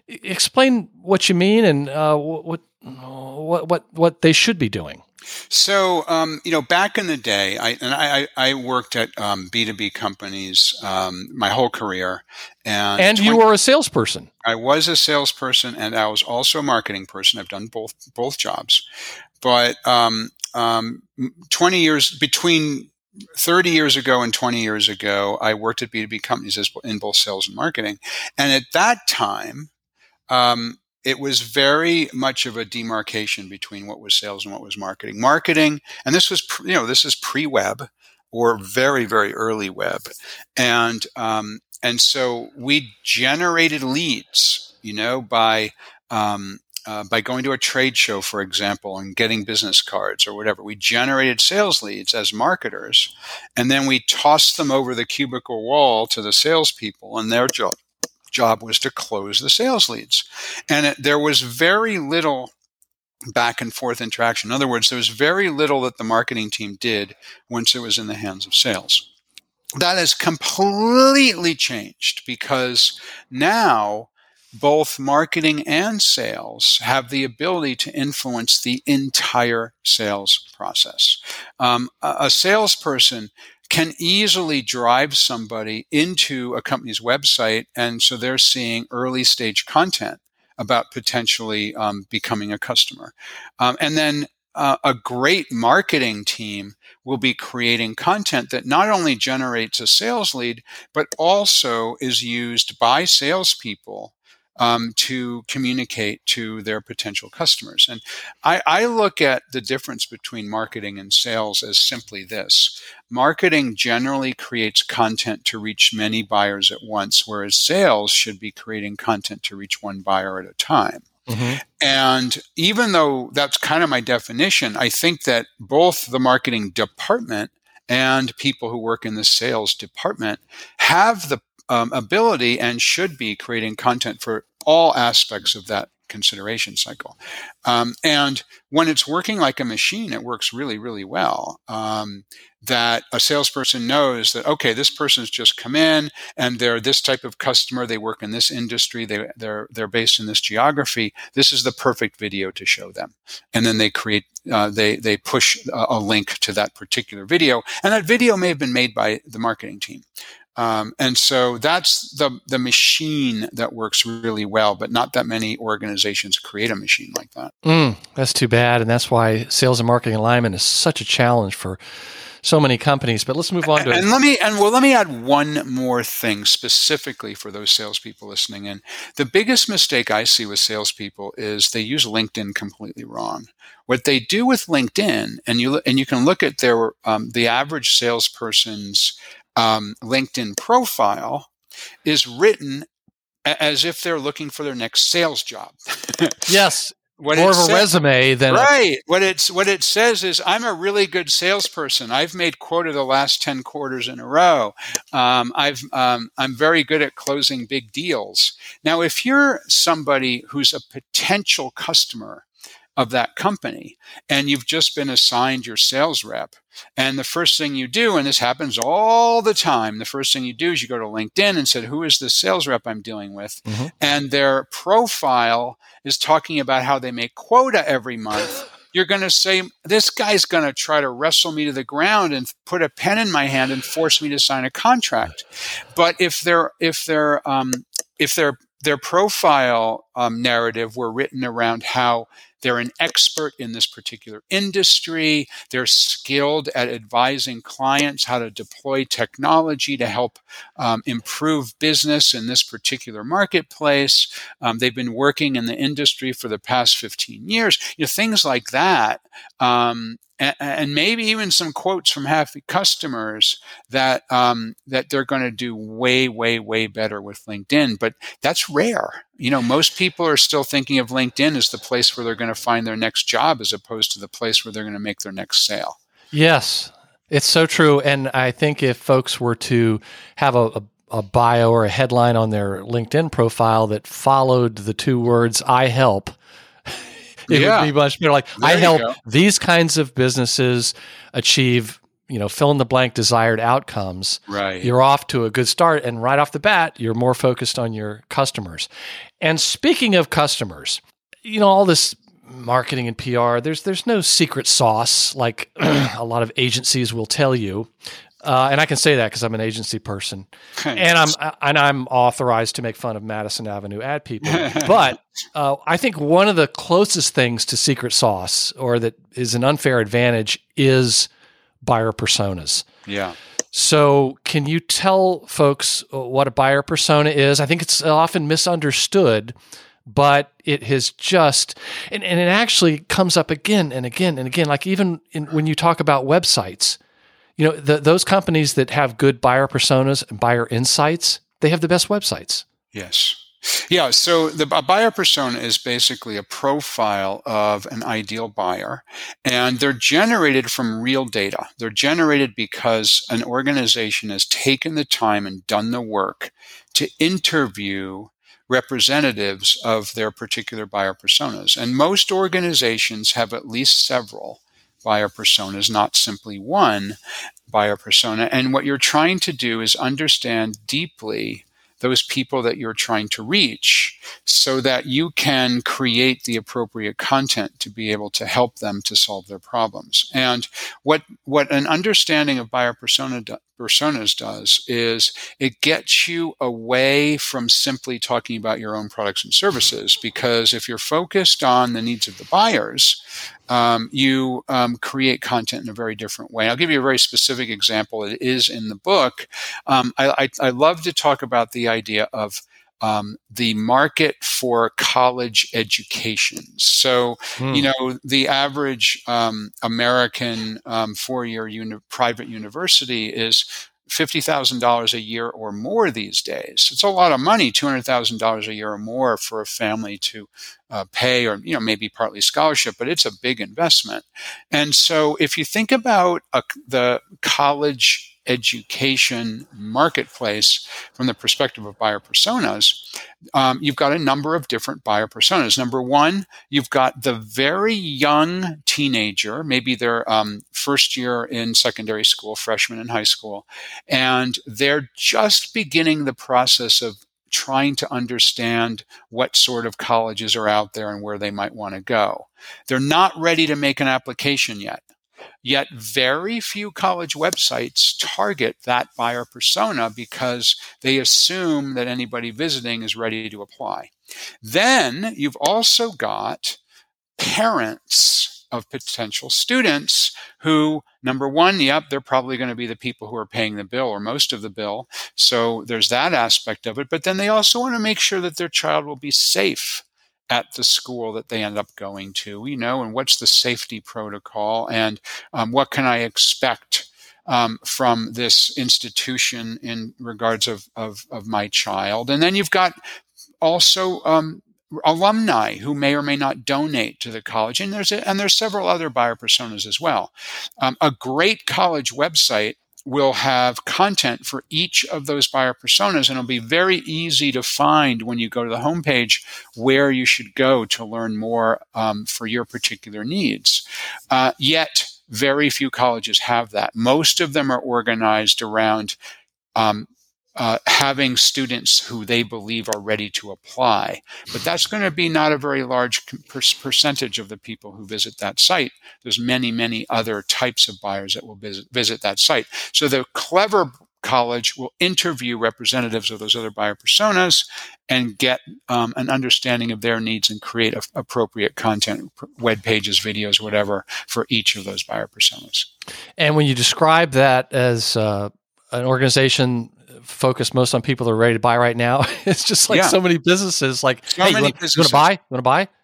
Explain what you mean and uh, what what what what they should be doing. So, um, you know, back in the day, I and I, I worked at um, B two B companies um, my whole career. And, and you were a salesperson. I was a salesperson, and I was also a marketing person. I've done both both jobs. But um, um, twenty years, between thirty years ago and twenty years ago, I worked at B two B companies as, in both sales and marketing. And at that time, um, it was very much of a demarcation between what was sales and what was marketing. Marketing, and this was, you know, this is pre-web or very, very early web. And, um, and so we generated leads, you know, by, um, uh, by going to a trade show, for example, and getting business cards or whatever. We generated sales leads as marketers, and then we tossed them over the cubicle wall to the salespeople, and their job. job was to close the sales leads. And it, there was very little back and forth interaction. In other words, there was very little that the marketing team did once it was in the hands of sales. That has completely changed because now both marketing and sales have the ability to influence the entire sales process. Um, a, a salesperson can easily drive somebody into a company's website, and so they're seeing early stage content about potentially um, becoming a customer. Um, and then uh, a great marketing team will be creating content that not only generates a sales lead, but also is used by salespeople Um, to communicate to their potential customers. And I, I look at the difference between marketing and sales as simply this. Marketing generally creates content to reach many buyers at once, whereas sales should be creating content to reach one buyer at a time. Mm-hmm. And even though that's kind of my definition, I think that both the marketing department and people who work in the sales department have the Um, ability and should be creating content for all aspects of that consideration cycle. Um, and when it's working like a machine, it works really, really well. Um, that a salesperson knows that, okay, this person's just come in and they're this type of customer. They work in this industry. They, they're, they're based in this geography. This is the perfect video to show them. And then they create, uh, they, they push a, a link to that particular video. And that video may have been made by the marketing team. Um, and so that's the the machine that works really well, but not that many organizations create a machine like that. Mm, that's too bad, and that's why sales and marketing alignment is such a challenge for so many companies. But let's move on to and, and let me and well let me add one more thing specifically for those salespeople listening in. The biggest mistake I see with salespeople is they use LinkedIn completely wrong. What they do with LinkedIn, and you and you can look at their um, the average salesperson's Um, LinkedIn profile is written a- as if they're looking for their next sales job. Yes, what more of a says, resume than right. A- what it's what it says is, I'm a really good salesperson. I've made quota the last ten quarters in a row. Um, I've um, I'm very good at closing big deals. Now, if you're somebody who's a potential customer of that company, and you've just been assigned your sales rep, and the first thing you do, and this happens all the time, the first thing you do is you go to LinkedIn and say, who is the sales rep I'm dealing with? Mm-hmm. And their profile is talking about how they make quota every month. You're going to say, this guy's going to try to wrestle me to the ground and put a pen in my hand and force me to sign a contract. But if they're, if they're, um, if they're, their profile um, narrative were written around how they're an expert in this particular industry. They're skilled at advising clients how to deploy technology to help um, improve business in this particular marketplace. Um, they've been working in the industry for the past fifteen years. You know, things like that. Um, and, and maybe even some quotes from happy customers that um, that they're going to do way, way, way better with LinkedIn. But that's rare. You know, most people are still thinking of LinkedIn as the place where they're going to find their next job as opposed to the place where they're going to make their next sale. Yes, it's so true. And I think if folks were to have a, a, a bio or a headline on their LinkedIn profile that followed the two words, I help, it yeah. would be much better. Like, there I help go. these kinds of businesses achieve, you know, fill in the blank desired outcomes. Right. You're off to a good start. And right off the bat, you're more focused on your customers. And speaking of customers, you know, all this marketing and P R, there's there's no secret sauce like a lot of agencies will tell you. Uh, and I can say that because I'm an agency person, and I'm and I'm authorized to make fun of Madison Avenue ad people. But uh, I think one of the closest things to secret sauce, or that is an unfair advantage, is buyer personas. Yeah. So can you tell folks what a buyer persona is? I think it's often misunderstood, but it has just, and, and it actually comes up again and again and again. Like even in, when you talk about websites, you know, the, those companies that have good buyer personas and buyer insights, they have the best websites. Yes. Yeah, so the a buyer persona is basically a profile of an ideal buyer, and they're generated from real data. They're generated because an organization has taken the time and done the work to interview representatives of their particular buyer personas. And most organizations have at least several buyer personas, not simply one buyer persona. And what you're trying to do is understand deeply those people that you're trying to reach so that you can create the appropriate content to be able to help them to solve their problems. And what what an understanding of buyer persona do, personas does is it gets you away from simply talking about your own products and services, because if you're focused on the needs of the buyers, um, you um, create content in a very different way. I'll give you a very specific example. It is in the book. Um, I, I, I love to talk about the idea of Um, the market for college educations. So, Hmm. you know, the average um, American um, four-year uni- private university is fifty thousand dollars a year or more these days. It's a lot of money, two hundred thousand dollars a year or more for a family to uh, pay, or, you know, maybe partly scholarship, but it's a big investment. And so if you think about a, the college education marketplace from the perspective of buyer personas, um, you've got a number of different buyer personas. Number one, you've got the very young teenager, maybe they're um, first year in secondary school, freshman in high school, and they're just beginning the process of trying to understand what sort of colleges are out there and where they might want to go. They're not ready to make an application yet. Yet very few college websites target that buyer persona because they assume that anybody visiting is ready to apply. Then you've also got parents of potential students who, number one, yep, they're probably going to be the people who are paying the bill or most of the bill. So there's that aspect of it. But then they also want to make sure that their child will be safe at the school that they end up going to, you know, and what's the safety protocol, and um, what can I expect um, from this institution in regards of, of, of my child. And then you've got also um, alumni who may or may not donate to the college, and there's a, and there's several other buyer personas as well. Um, a great college website will have content for each of those buyer personas, and it'll be very easy to find when you go to the homepage where you should go to learn more um, for your particular needs. Uh, yet, very few colleges have that. Most of them are organized around um, uh, having students who they believe are ready to apply. But that's going to be not a very large per- percentage of the people who visit that site. There's many, many other types of buyers that will visit, visit that site. So the clever college will interview representatives of those other buyer personas and get um, an understanding of their needs and create a, appropriate content, web pages, videos, whatever, for each of those buyer personas. And when you describe that as uh, an organization focused most on people that are ready to buy right now, it's just like Yeah. so many businesses like, So hey, many you want, businesses. you want to buy? You want to buy?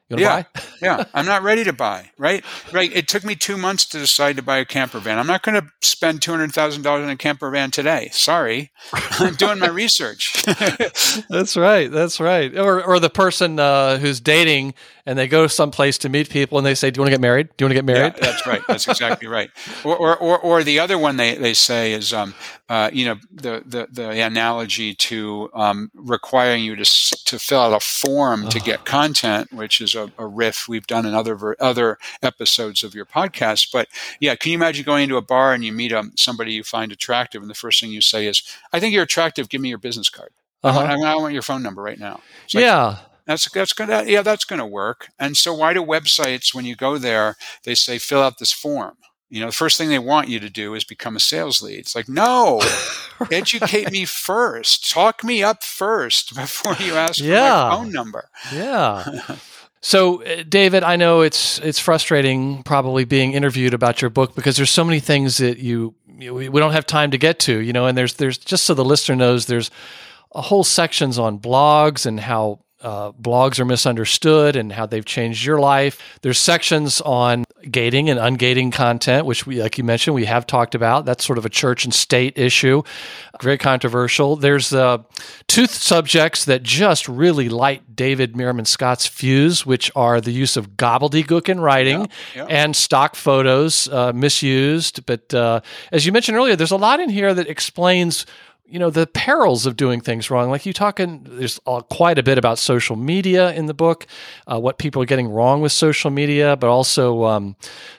You want yeah, to buy? yeah. I'm not ready to buy, right? Right. It took me two months to decide to buy a camper van. I'm not going to spend two hundred thousand dollars on a camper van today. Sorry. I'm doing my research. That's right. That's right. Or or the person uh, who's dating and they go someplace to meet people and they say, do you want to get married? Do you want to get married? Yeah, that's right. That's exactly right. Or, or, or, or the other one they, they say is, um, uh, you know, the, the, the analogy to um, requiring you to to fill out a form to get content, which is a, a riff we've done in other ver- other episodes of your podcast. But yeah, can you imagine going into a bar and you meet um, somebody you find attractive, and the first thing you say is, "I think you're attractive. Give me your business card. Uh-huh. I, want, I want your phone number right now." It's like, yeah. That's that's gonna yeah that's gonna work. And so why do websites, when you go there, they say fill out this form? You know, the first thing they want you to do is become a sales lead. It's like, no, right. Educate me first, talk me up first before you ask yeah. for my phone number. Yeah. So, uh, David, I know it's it's frustrating probably being interviewed about your book because there's so many things that you, you we don't have time to get to. You know, and there's there's just so the listener knows, there's a whole sections on blogs and how Uh, blogs are misunderstood and how they've changed your life. There's sections on gating and ungating content, which we, like you mentioned, we have talked about. That's sort of a church and state issue, very controversial. There's uh, two subjects that just really light David Meerman Scott's fuse, which are the use of gobbledygook in writing yeah, yeah. and stock photos uh, misused. But uh, as you mentioned earlier, there's a lot in here that explains you know, the perils of doing things wrong. Like you talking, there's uh, quite a bit about social media in the book, uh, what people are getting wrong with social media, but also um,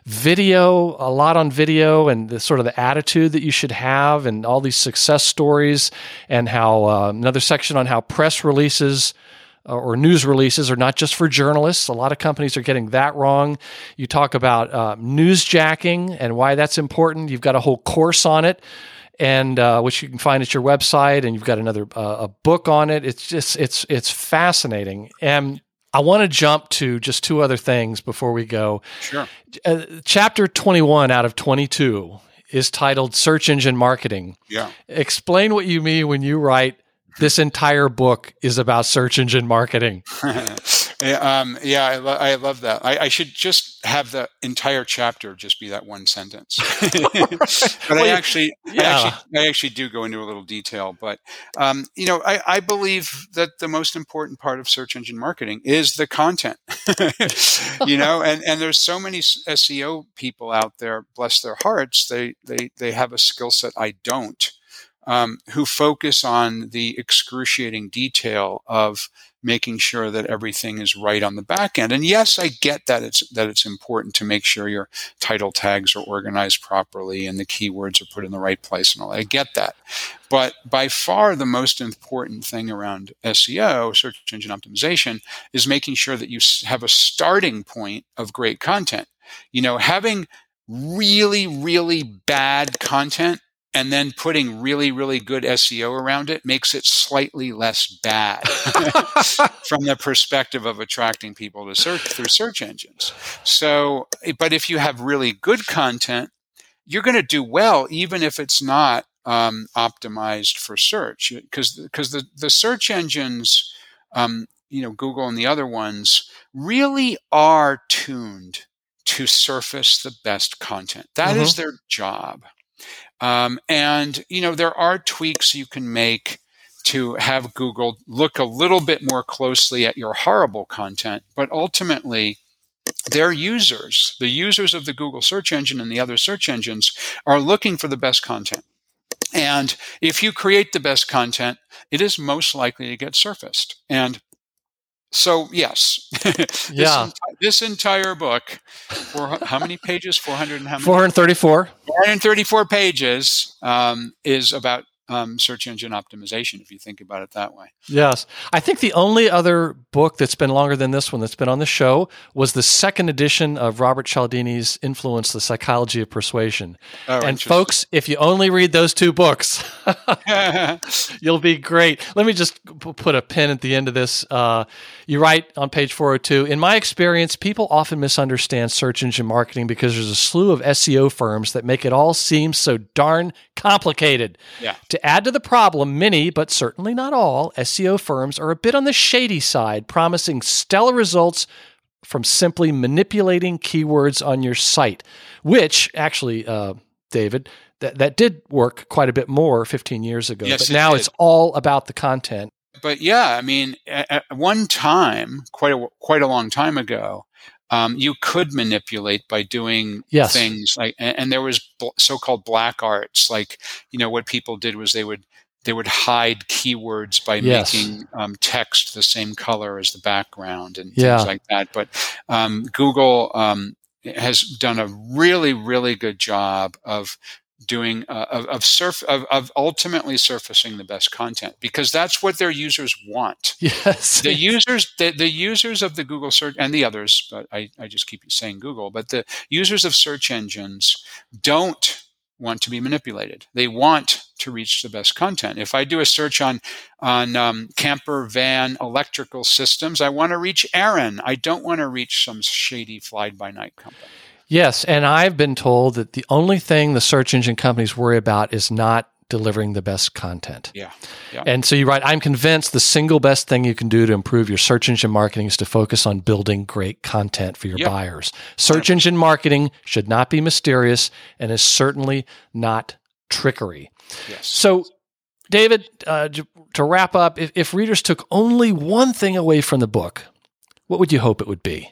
video, a lot on video and the sort of the attitude that you should have and all these success stories and how uh, another section on how press releases uh, or news releases are not just for journalists. A lot of companies are getting that wrong. You talk about uh, newsjacking and why that's important. You've got a whole course on it. And uh, which you can find at your website, and you've got another uh, a book on it. It's just it's it's fascinating, and I want to jump to just two other things before we go. Sure. Uh, chapter twenty-one out of twenty-two is titled "Search Engine Marketing." Yeah. Explain what you mean when you write this entire book is about search engine marketing. yeah, um, yeah, I, lo- I love that. I, I should just have the entire chapter just be that one sentence. but well, I actually, yeah. I actually, I actually do go into a little detail. But um, you know, I, I believe that the most important part of search engine marketing is the content. you know, and, and there's so many S E O people out there. Bless their hearts, they they they have a skill set I don't. Um, who focus on the excruciating detail of making sure that everything is right on the back end. And yes, I get that it's that it's important to make sure your title tags are organized properly and the keywords are put in the right place and all that. I get that. But by far the most important thing around S E O, search engine optimization, is making sure that you have a starting point of great content. You know, having really, really bad content and then putting really, really good S E O around it makes it slightly less bad from the perspective of attracting people to search through search engines. So, but if you have really good content, you're going to do well, even if it's not um, optimized for search, because because the, the search engines, um, you know, Google and the other ones, really are tuned to surface the best content. That mm-hmm. is their job. Um, and, you know, there are tweaks you can make to have Google look a little bit more closely at your horrible content. But ultimately, their users, the users of the Google search engine and the other search engines, are looking for the best content. And if you create the best content, it is most likely to get surfaced. And so, yes, this, yeah. enti- this entire book, for how many pages? four hundred and how many? four hundred thirty-four. four hundred thirty-four pages um, is about um, search engine optimization, if you think about it that way. Yes. I think the only other book that's been longer than this one that's been on the show was the second edition of Robert Cialdini's Influence, The Psychology of Persuasion. Oh, and folks, if you only read those two books, you'll be great. Let me just put a pin at the end of this. Uh, you write on page four oh two, in my experience, people often misunderstand search engine marketing because there's a slew of S E O firms that make it all seem so darn complicated. Yeah. To add to the problem, many, but certainly not all, S E O firms are a bit on the shady side, promising stellar results from simply manipulating keywords on your site, which actually, uh, David, that, that did work quite a bit more fifteen years ago. Yes, but it now did. It's all about the content. But yeah, I mean, at, at one time, quite a, quite a long time ago, um, you could manipulate by doing yes. things like, and, and there was bl- so-called black arts. Like, you know, what people did was they would they would hide keywords by yes. making um, text the same color as the background and yeah. things like that. But um, Google um, has done a really, really good job of doing uh, of of, surf, of of ultimately surfacing the best content, because that's what their users want. Yes, the users the, the users of the Google search and the others, but I, I just keep saying Google, but the users of search engines don't want to be manipulated. They want to reach the best content. If I do a search on on um, camper van electrical systems, I want to reach Aaron. I don't want to reach some shady fly-by-night company. Yes, and I've been told that the only thing the search engine companies worry about is not delivering the best content. Yeah. yeah. And so you write, I'm convinced the single best thing you can do to improve your search engine marketing is to focus on building great content for your yep. buyers. Search engine marketing should not be mysterious and is certainly not trickery. Yes. So, David, uh, to wrap up, if, if readers took only one thing away from the book, what would you hope it would be?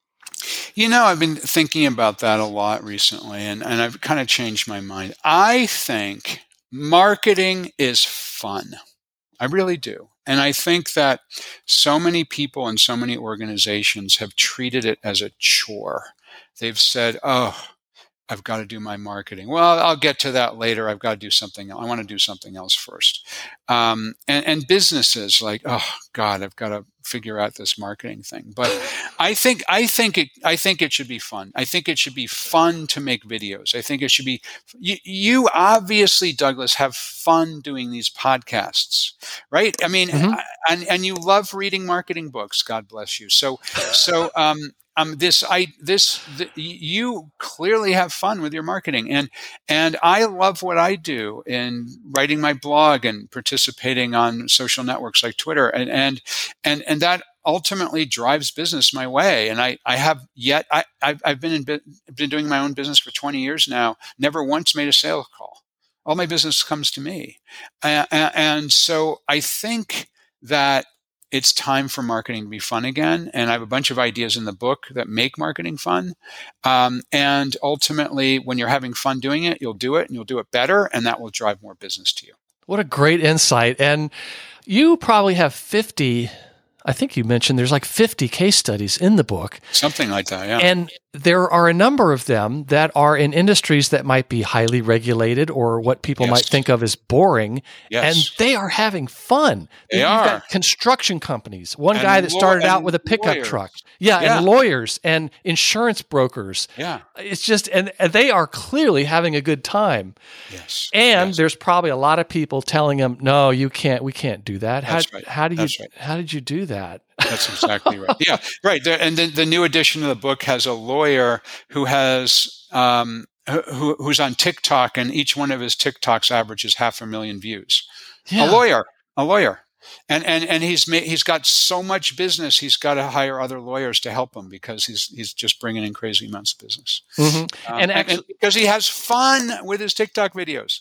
You know, I've been thinking about that a lot recently, and, and I've kind of changed my mind. I think marketing is fun. I really do. And I think that so many people and so many organizations have treated it as a chore. They've said, oh, I've got to do my marketing. Well, I'll get to that later. I've got to do something else. I want to do something else first. Um, and, and businesses like, oh God, I've got to figure out this marketing thing. But I think, I think it, I think it should be fun. I think it should be fun to make videos. I think it should be, you, you obviously, Douglas, have fun doing these podcasts, right? I mean, mm-hmm. and, and you love reading marketing books. God bless you. So, so, um, Um, this, I, this, the, you clearly have fun with your marketing, and and I love what I do in writing my blog and participating on social networks like Twitter, and and and and that ultimately drives business my way. And I, I have yet, I, I've, I've been in, been doing my own business for twenty years now. Never once made a sales call. All my business comes to me, and, and so I think that it's time for marketing to be fun again. And I have a bunch of ideas in the book that make marketing fun. Um, and ultimately, when you're having fun doing it, you'll do it and you'll do it better. And that will drive more business to you. What a great insight. And you probably have fifty, I think you mentioned there's like fifty case studies in the book. Something like that, yeah. And there are a number of them that are in industries that might be highly regulated or what people yes. might think of as boring. Yes. And they are having fun. They You've are. got construction companies. One and guy that law- started out with a pickup lawyers. truck. Yeah, yeah, and lawyers and insurance brokers. Yeah. It's just, and, and they are clearly having a good time. Yes. And yes. there's probably a lot of people telling them, no, you can't, we can't do that. How, That's right. how do you, That's right. how did you do that? That's exactly right. Yeah, right. There, and the, the new edition of the book has a lawyer who has um, who, who's on TikTok, and each one of his TikToks averages half a million views. Yeah. A lawyer, a lawyer, and and and he's made, he's got so much business. He's got to hire other lawyers to help him because he's he's just bringing in crazy amounts of business. Mm-hmm. Um, and, and, actually, and because he has fun with his TikTok videos.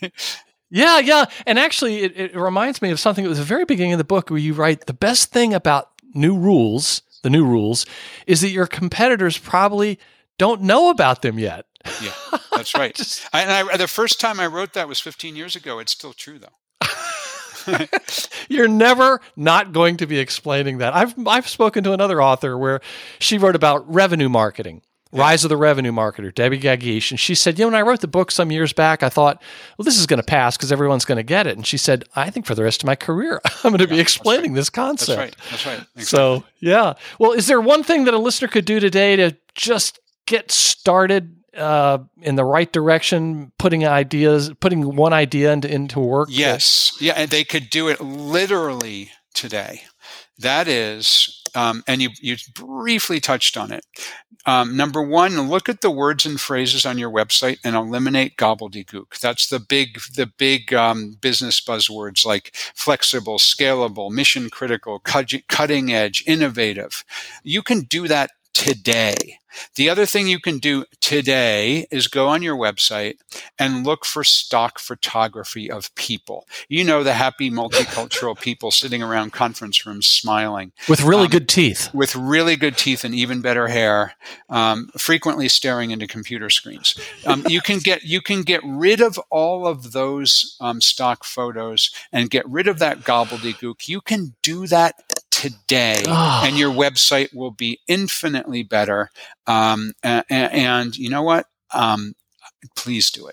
Yeah, yeah. And actually, it, it reminds me of something that was the very beginning of the book where you write, the best thing about new rules, the new rules, is that your competitors probably don't know about them yet. Yeah, that's right. Just, I, and I, the first time I wrote that was fifteen years ago. It's still true, though. You're never not going to be explaining that. I've I've spoken to another author where she wrote about revenue marketing. Yeah. Rise of the Revenue Marketer, Debbie Gagish. And she said, you know, when I wrote the book some years back, I thought, well, this is going to pass because everyone's going to get it. And she said, I think for the rest of my career, I'm going to yeah, be explaining right. this concept. That's right. That's right. Exactly. So, yeah. Well, is there one thing that a listener could do today to just get started uh, in the right direction, putting ideas, putting one idea into, into work? Yes. Yeah. And they could do it literally today. That is, um, and you you briefly touched on it. Um, number one, look at the words and phrases on your website and eliminate gobbledygook. That's the big the big um, business buzzwords like flexible, scalable, mission critical, cutting edge, innovative. You can do that today. The other thing you can do today is go on your website and look for stock photography of people. You know, the happy multicultural people sitting around conference rooms smiling. With really um, good teeth. With really good teeth and even better hair, um, frequently staring into computer screens. Um, you can get you can get rid of all of those um, stock photos and get rid of that gobbledygook. You can do that today, oh. and your website will be infinitely better. Um, and, and you know what? Um, please do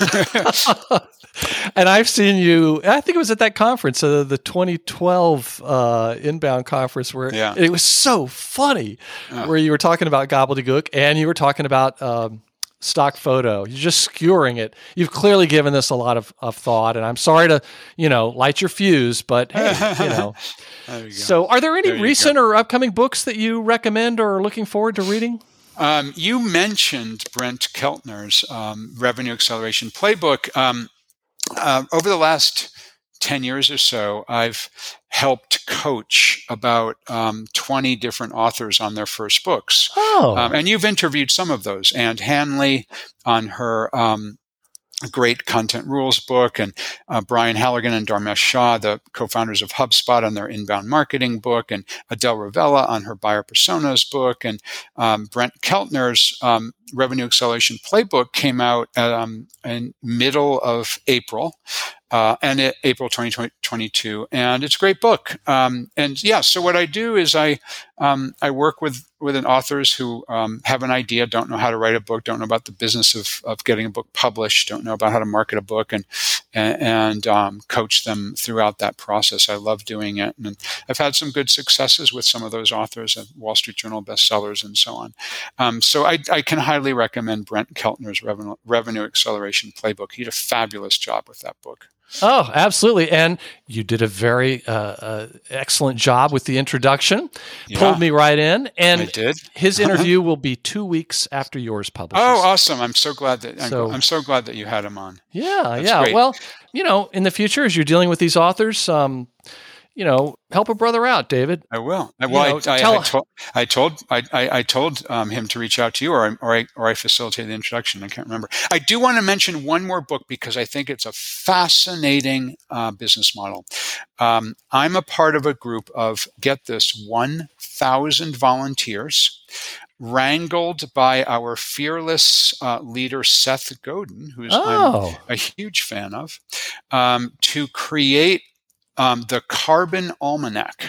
it. And I've seen you, I think it was at that conference, uh, the twenty twelve uh, Inbound conference, where yeah. it was so funny, oh. where you were talking about gobbledygook and you were talking about um, stock photo. You're just skewering it. You've clearly given this a lot of, of thought, and I'm sorry to, you know, light your fuse, but hey, you know. You so are there any there recent or upcoming books that you recommend or are looking forward to reading? Um, you mentioned Brent Keltner's um, Revenue Acceleration Playbook. Um, uh, over the last ten years or so, I've helped coach about um, twenty different authors on their first books. Oh. Um, and you've interviewed some of those. Anne Hanley on her um, great Content Rules book, and uh, Brian Halligan and Dharmesh Shah, the co-founders of HubSpot, on their inbound marketing book, and Adele Ravella on her buyer personas book, and um, Brent Keltner's um, Revenue Acceleration Playbook came out um, in middle of April. Uh, and it, April twenty twenty-two, and it's a great book. Um, and yeah, so what I do is I um, I work with with an authors who um, have an idea, don't know how to write a book, don't know about the business of of getting a book published, don't know about how to market a book, and and, and um, coach them throughout that process. I love doing it, and I've had some good successes with some of those authors, at Wall Street Journal bestsellers, and so on. Um, so I, I can highly recommend Brent Keltner's Revenue, Revenue Acceleration Playbook. He did a fabulous job with that book. Oh, absolutely. And you did a very uh, uh, excellent job with the introduction. Yeah, pulled me right in. And I did. His interview will be two weeks after yours publishes. Oh, awesome. I'm so glad that so, I'm so glad that you had him on. Yeah, That's yeah. great. Well, you know, in the future, as you're dealing with these authors, um, you know, help a brother out, David. I will. Well, you know, I, tell, I, I told I told I, I told um, him to reach out to you, or I, or I or I facilitated the introduction. I can't remember. I do want to mention one more book because I think it's a fascinating uh, business model. Um, I'm a part of a group of, get this, one thousand volunteers, wrangled by our fearless uh, leader, Seth Godin, who's oh. I'm a huge fan of, um, to create Um, the Carbon Almanac.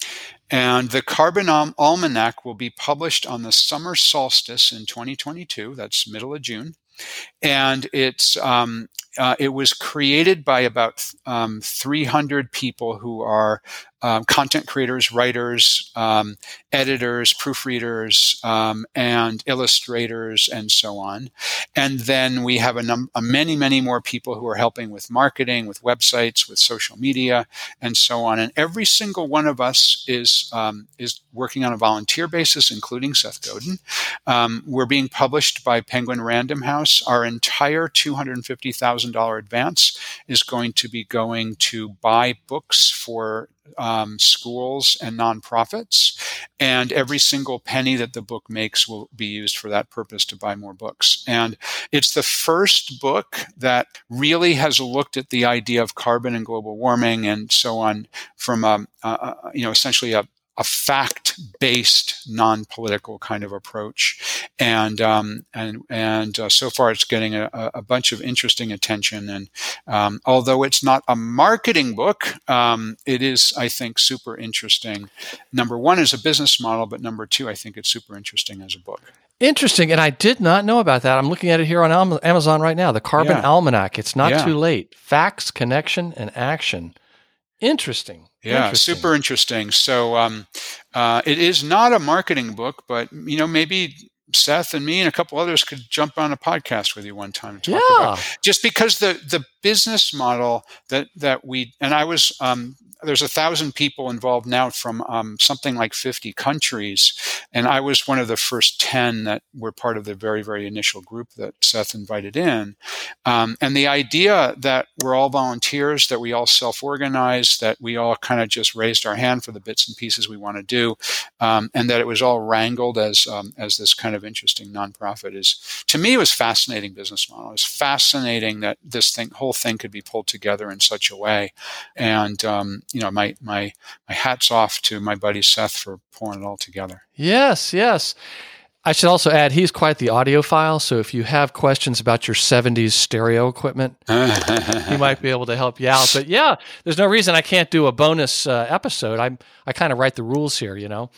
And the Carbon Al- Almanac will be published on the summer solstice in twenty twenty-two. That's middle of June. And it's um, uh, it was created by about um, three hundred people who are um, content creators, writers, um, editors, proofreaders, um, and illustrators, and so on. And then we have a, num- a many, many more people who are helping with marketing, with websites, with social media, and so on. And every single one of us is um, is working on a volunteer basis, including Seth Godin. Um, we're being published by Penguin Random House. Our entire two hundred fifty thousand dollars advance is going to be going to buy books for Um, schools and nonprofits, and every single penny that the book makes will be used for that purpose to buy more books. And it's the first book that really has looked at the idea of carbon and global warming and so on from a, a you know essentially a a fact-based, non-political kind of approach, and um, and and uh, so far it's getting a, a bunch of interesting attention. And um, although it's not a marketing book, um, it is, I think, super interesting. Number one is a business model, but number two, I think it's super interesting as a book. Interesting, and I did not know about that. I'm looking at it here on Amazon right now. The Carbon Yeah. Almanac. It's not Yeah. too late. Facts, connection, and action. Interesting. Yeah, Interesting. super interesting. So um, uh, it is not a marketing book, but you know, maybe Seth and me and a couple others could jump on a podcast with you one time and talk Yeah. about, just because the the business model that that we and I was um, there's a thousand people involved now from um, something like fifty countries. And I was one of the first ten that were part of the very, very initial group that Seth invited in. Um, and the idea that we're all volunteers, that we all self-organize, that we all kind of just raised our hand for the bits and pieces we want to do, um, and that it was all wrangled as um, as this kind of interesting nonprofit is, to me, it was a fascinating business model. It was fascinating that this thing, whole thing could be pulled together in such a way. And, um, you know, my, my, my hat's off to my buddy Seth for pulling it all together. Yes, yes. I should also add, he's quite the audiophile, so if you have questions about your seventies stereo equipment, he might be able to help you out. But yeah, there's no reason I can't do a bonus uh, episode. I'm, I kind of write the rules here, you know?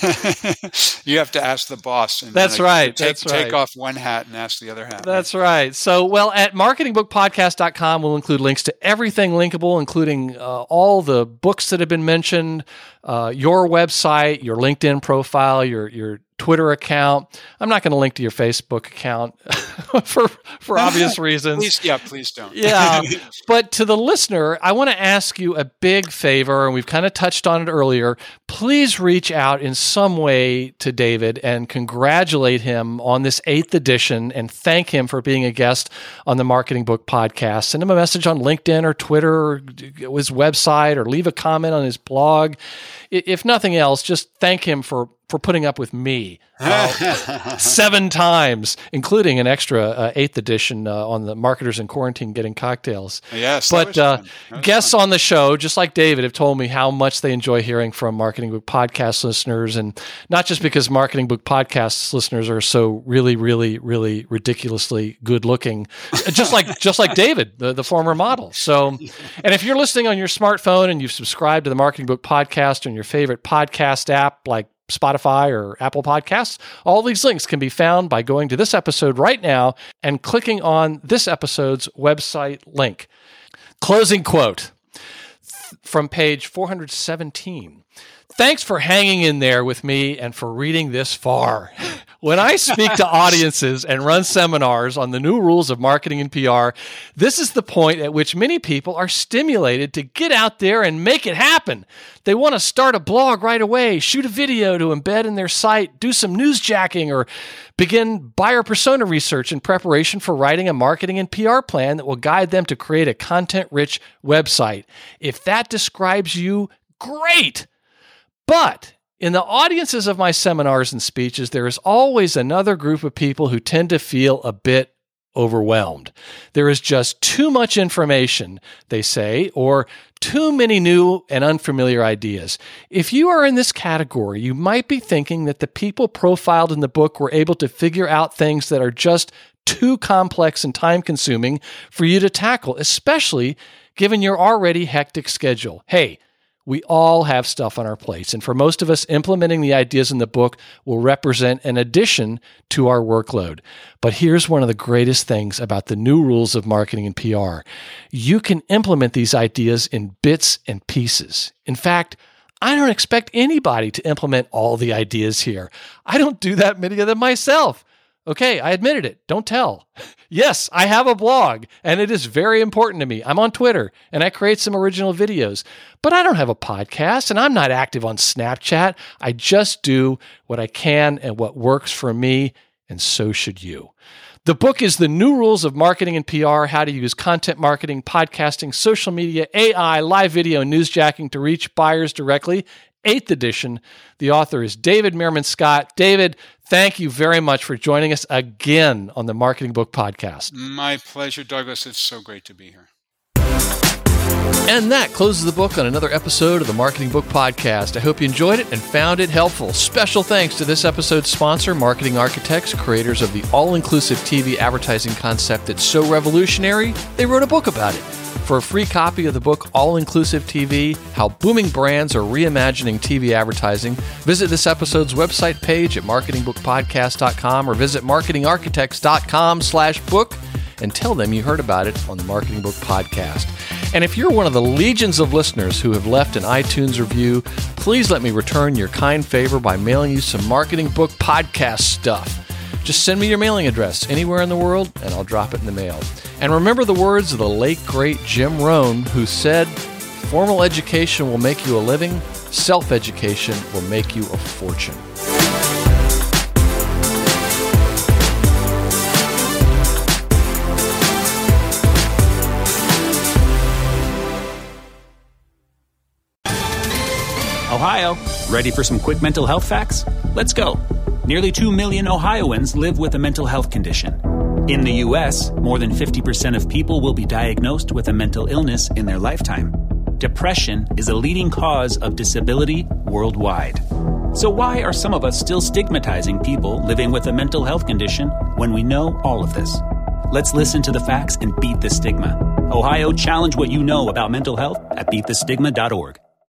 You have to ask the boss. And that's then, right. Take, that's right. Take off one hat and ask the other hat. That's right. right. So, well, at marketing book podcast dot com, we'll include links to everything linkable, including uh, all the books that have been mentioned, uh, your website, your LinkedIn profile, your your Twitter account. I'm not going to link to your Facebook account for for obvious reasons. Please, yeah, please don't. Yeah, but to the listener, I want to ask you a big favor, and we've kind of touched on it earlier. Please reach out in some way to David and congratulate him on this eighth edition and thank him for being a guest on the Marketing Book Podcast. Send him a message on LinkedIn or Twitter or his website, or leave a comment on his blog. If nothing else, just thank him for for putting up with me uh, seven times, including an extra uh, eighth edition uh, on the Marketers in Quarantine Getting Cocktails. Yes, but uh, guests fun. on the show, just like David, have told me how much they enjoy hearing from Marketing Book Podcast listeners, and not just because Marketing Book Podcast listeners are so really, really, really ridiculously good looking, just like just like David, the, the former model. So, and if you're listening on your smartphone and you've subscribed to the Marketing Book Podcast on your favorite podcast app like Spotify or Apple Podcasts, all these links can be found by going to this episode right now and clicking on this episode's website link. Closing quote from page four hundred seventeen. Thanks for hanging in there with me and for reading this far. When I speak to audiences and run seminars on the new rules of marketing and P R, this is the point at which many people are stimulated to get out there and make it happen. They want to start a blog right away, shoot a video to embed in their site, do some newsjacking, or begin buyer persona research in preparation for writing a marketing and P R plan that will guide them to create a content-rich website. If that describes you, great! But in the audiences of my seminars and speeches, there is always another group of people who tend to feel a bit overwhelmed. There is just too much information, they say, or too many new and unfamiliar ideas. If you are in this category, you might be thinking that the people profiled in the book were able to figure out things that are just too complex and time-consuming for you to tackle, especially given your already hectic schedule. Hey, we all have stuff on our plates, and for most of us, implementing the ideas in the book will represent an addition to our workload. But here's one of the greatest things about the new rules of marketing and P R. You can implement these ideas in bits and pieces. In fact, I don't expect anybody to implement all the ideas here. I don't do that many of them myself. Okay, I admitted it. Don't tell. Yes, I have a blog, and it is very important to me. I'm on Twitter, and I create some original videos. But I don't have a podcast, and I'm not active on Snapchat. I just do what I can and what works for me, and so should you. The book is The New Rules of Marketing and P R, How to Use Content Marketing, Podcasting, Social Media, A I, Live Video, and Newsjacking to Reach Buyers Directly. Eighth edition. The author is David Meerman Scott. David, thank you very much for joining us again on the Marketing Book Podcast. My pleasure, Douglas. It's so great to be here. And that closes the book on another episode of the Marketing Book Podcast. I hope you enjoyed it and found it helpful. Special thanks to this episode's sponsor, Marketing Architects, creators of the all-inclusive T V advertising concept that's so revolutionary, they wrote a book about it. For a free copy of the book All-Inclusive T V, How Booming Brands Are Reimagining T V Advertising, visit this episode's website page at marketing book podcast dot com or visit marketing architects dot com slash book and tell them you heard about it on the Marketing Book Podcast. And if you're one of the legions of listeners who have left an iTunes review, please let me return your kind favor by mailing you some Marketing Book Podcast stuff. Just send me your mailing address anywhere in the world, and I'll drop it in the mail. And remember the words of the late, great Jim Rohn, who said, Formal education will make you a living. Self-education will make you a fortune. Ohio, ready for some quick mental health facts? Let's go. Nearly two million Ohioans live with a mental health condition. In the U S, more than fifty percent of people will be diagnosed with a mental illness in their lifetime. Depression is a leading cause of disability worldwide. So why are some of us still stigmatizing people living with a mental health condition when we know all of this? Let's listen to the facts and beat the stigma. Ohio, challenge what you know about mental health at beat the stigma dot org.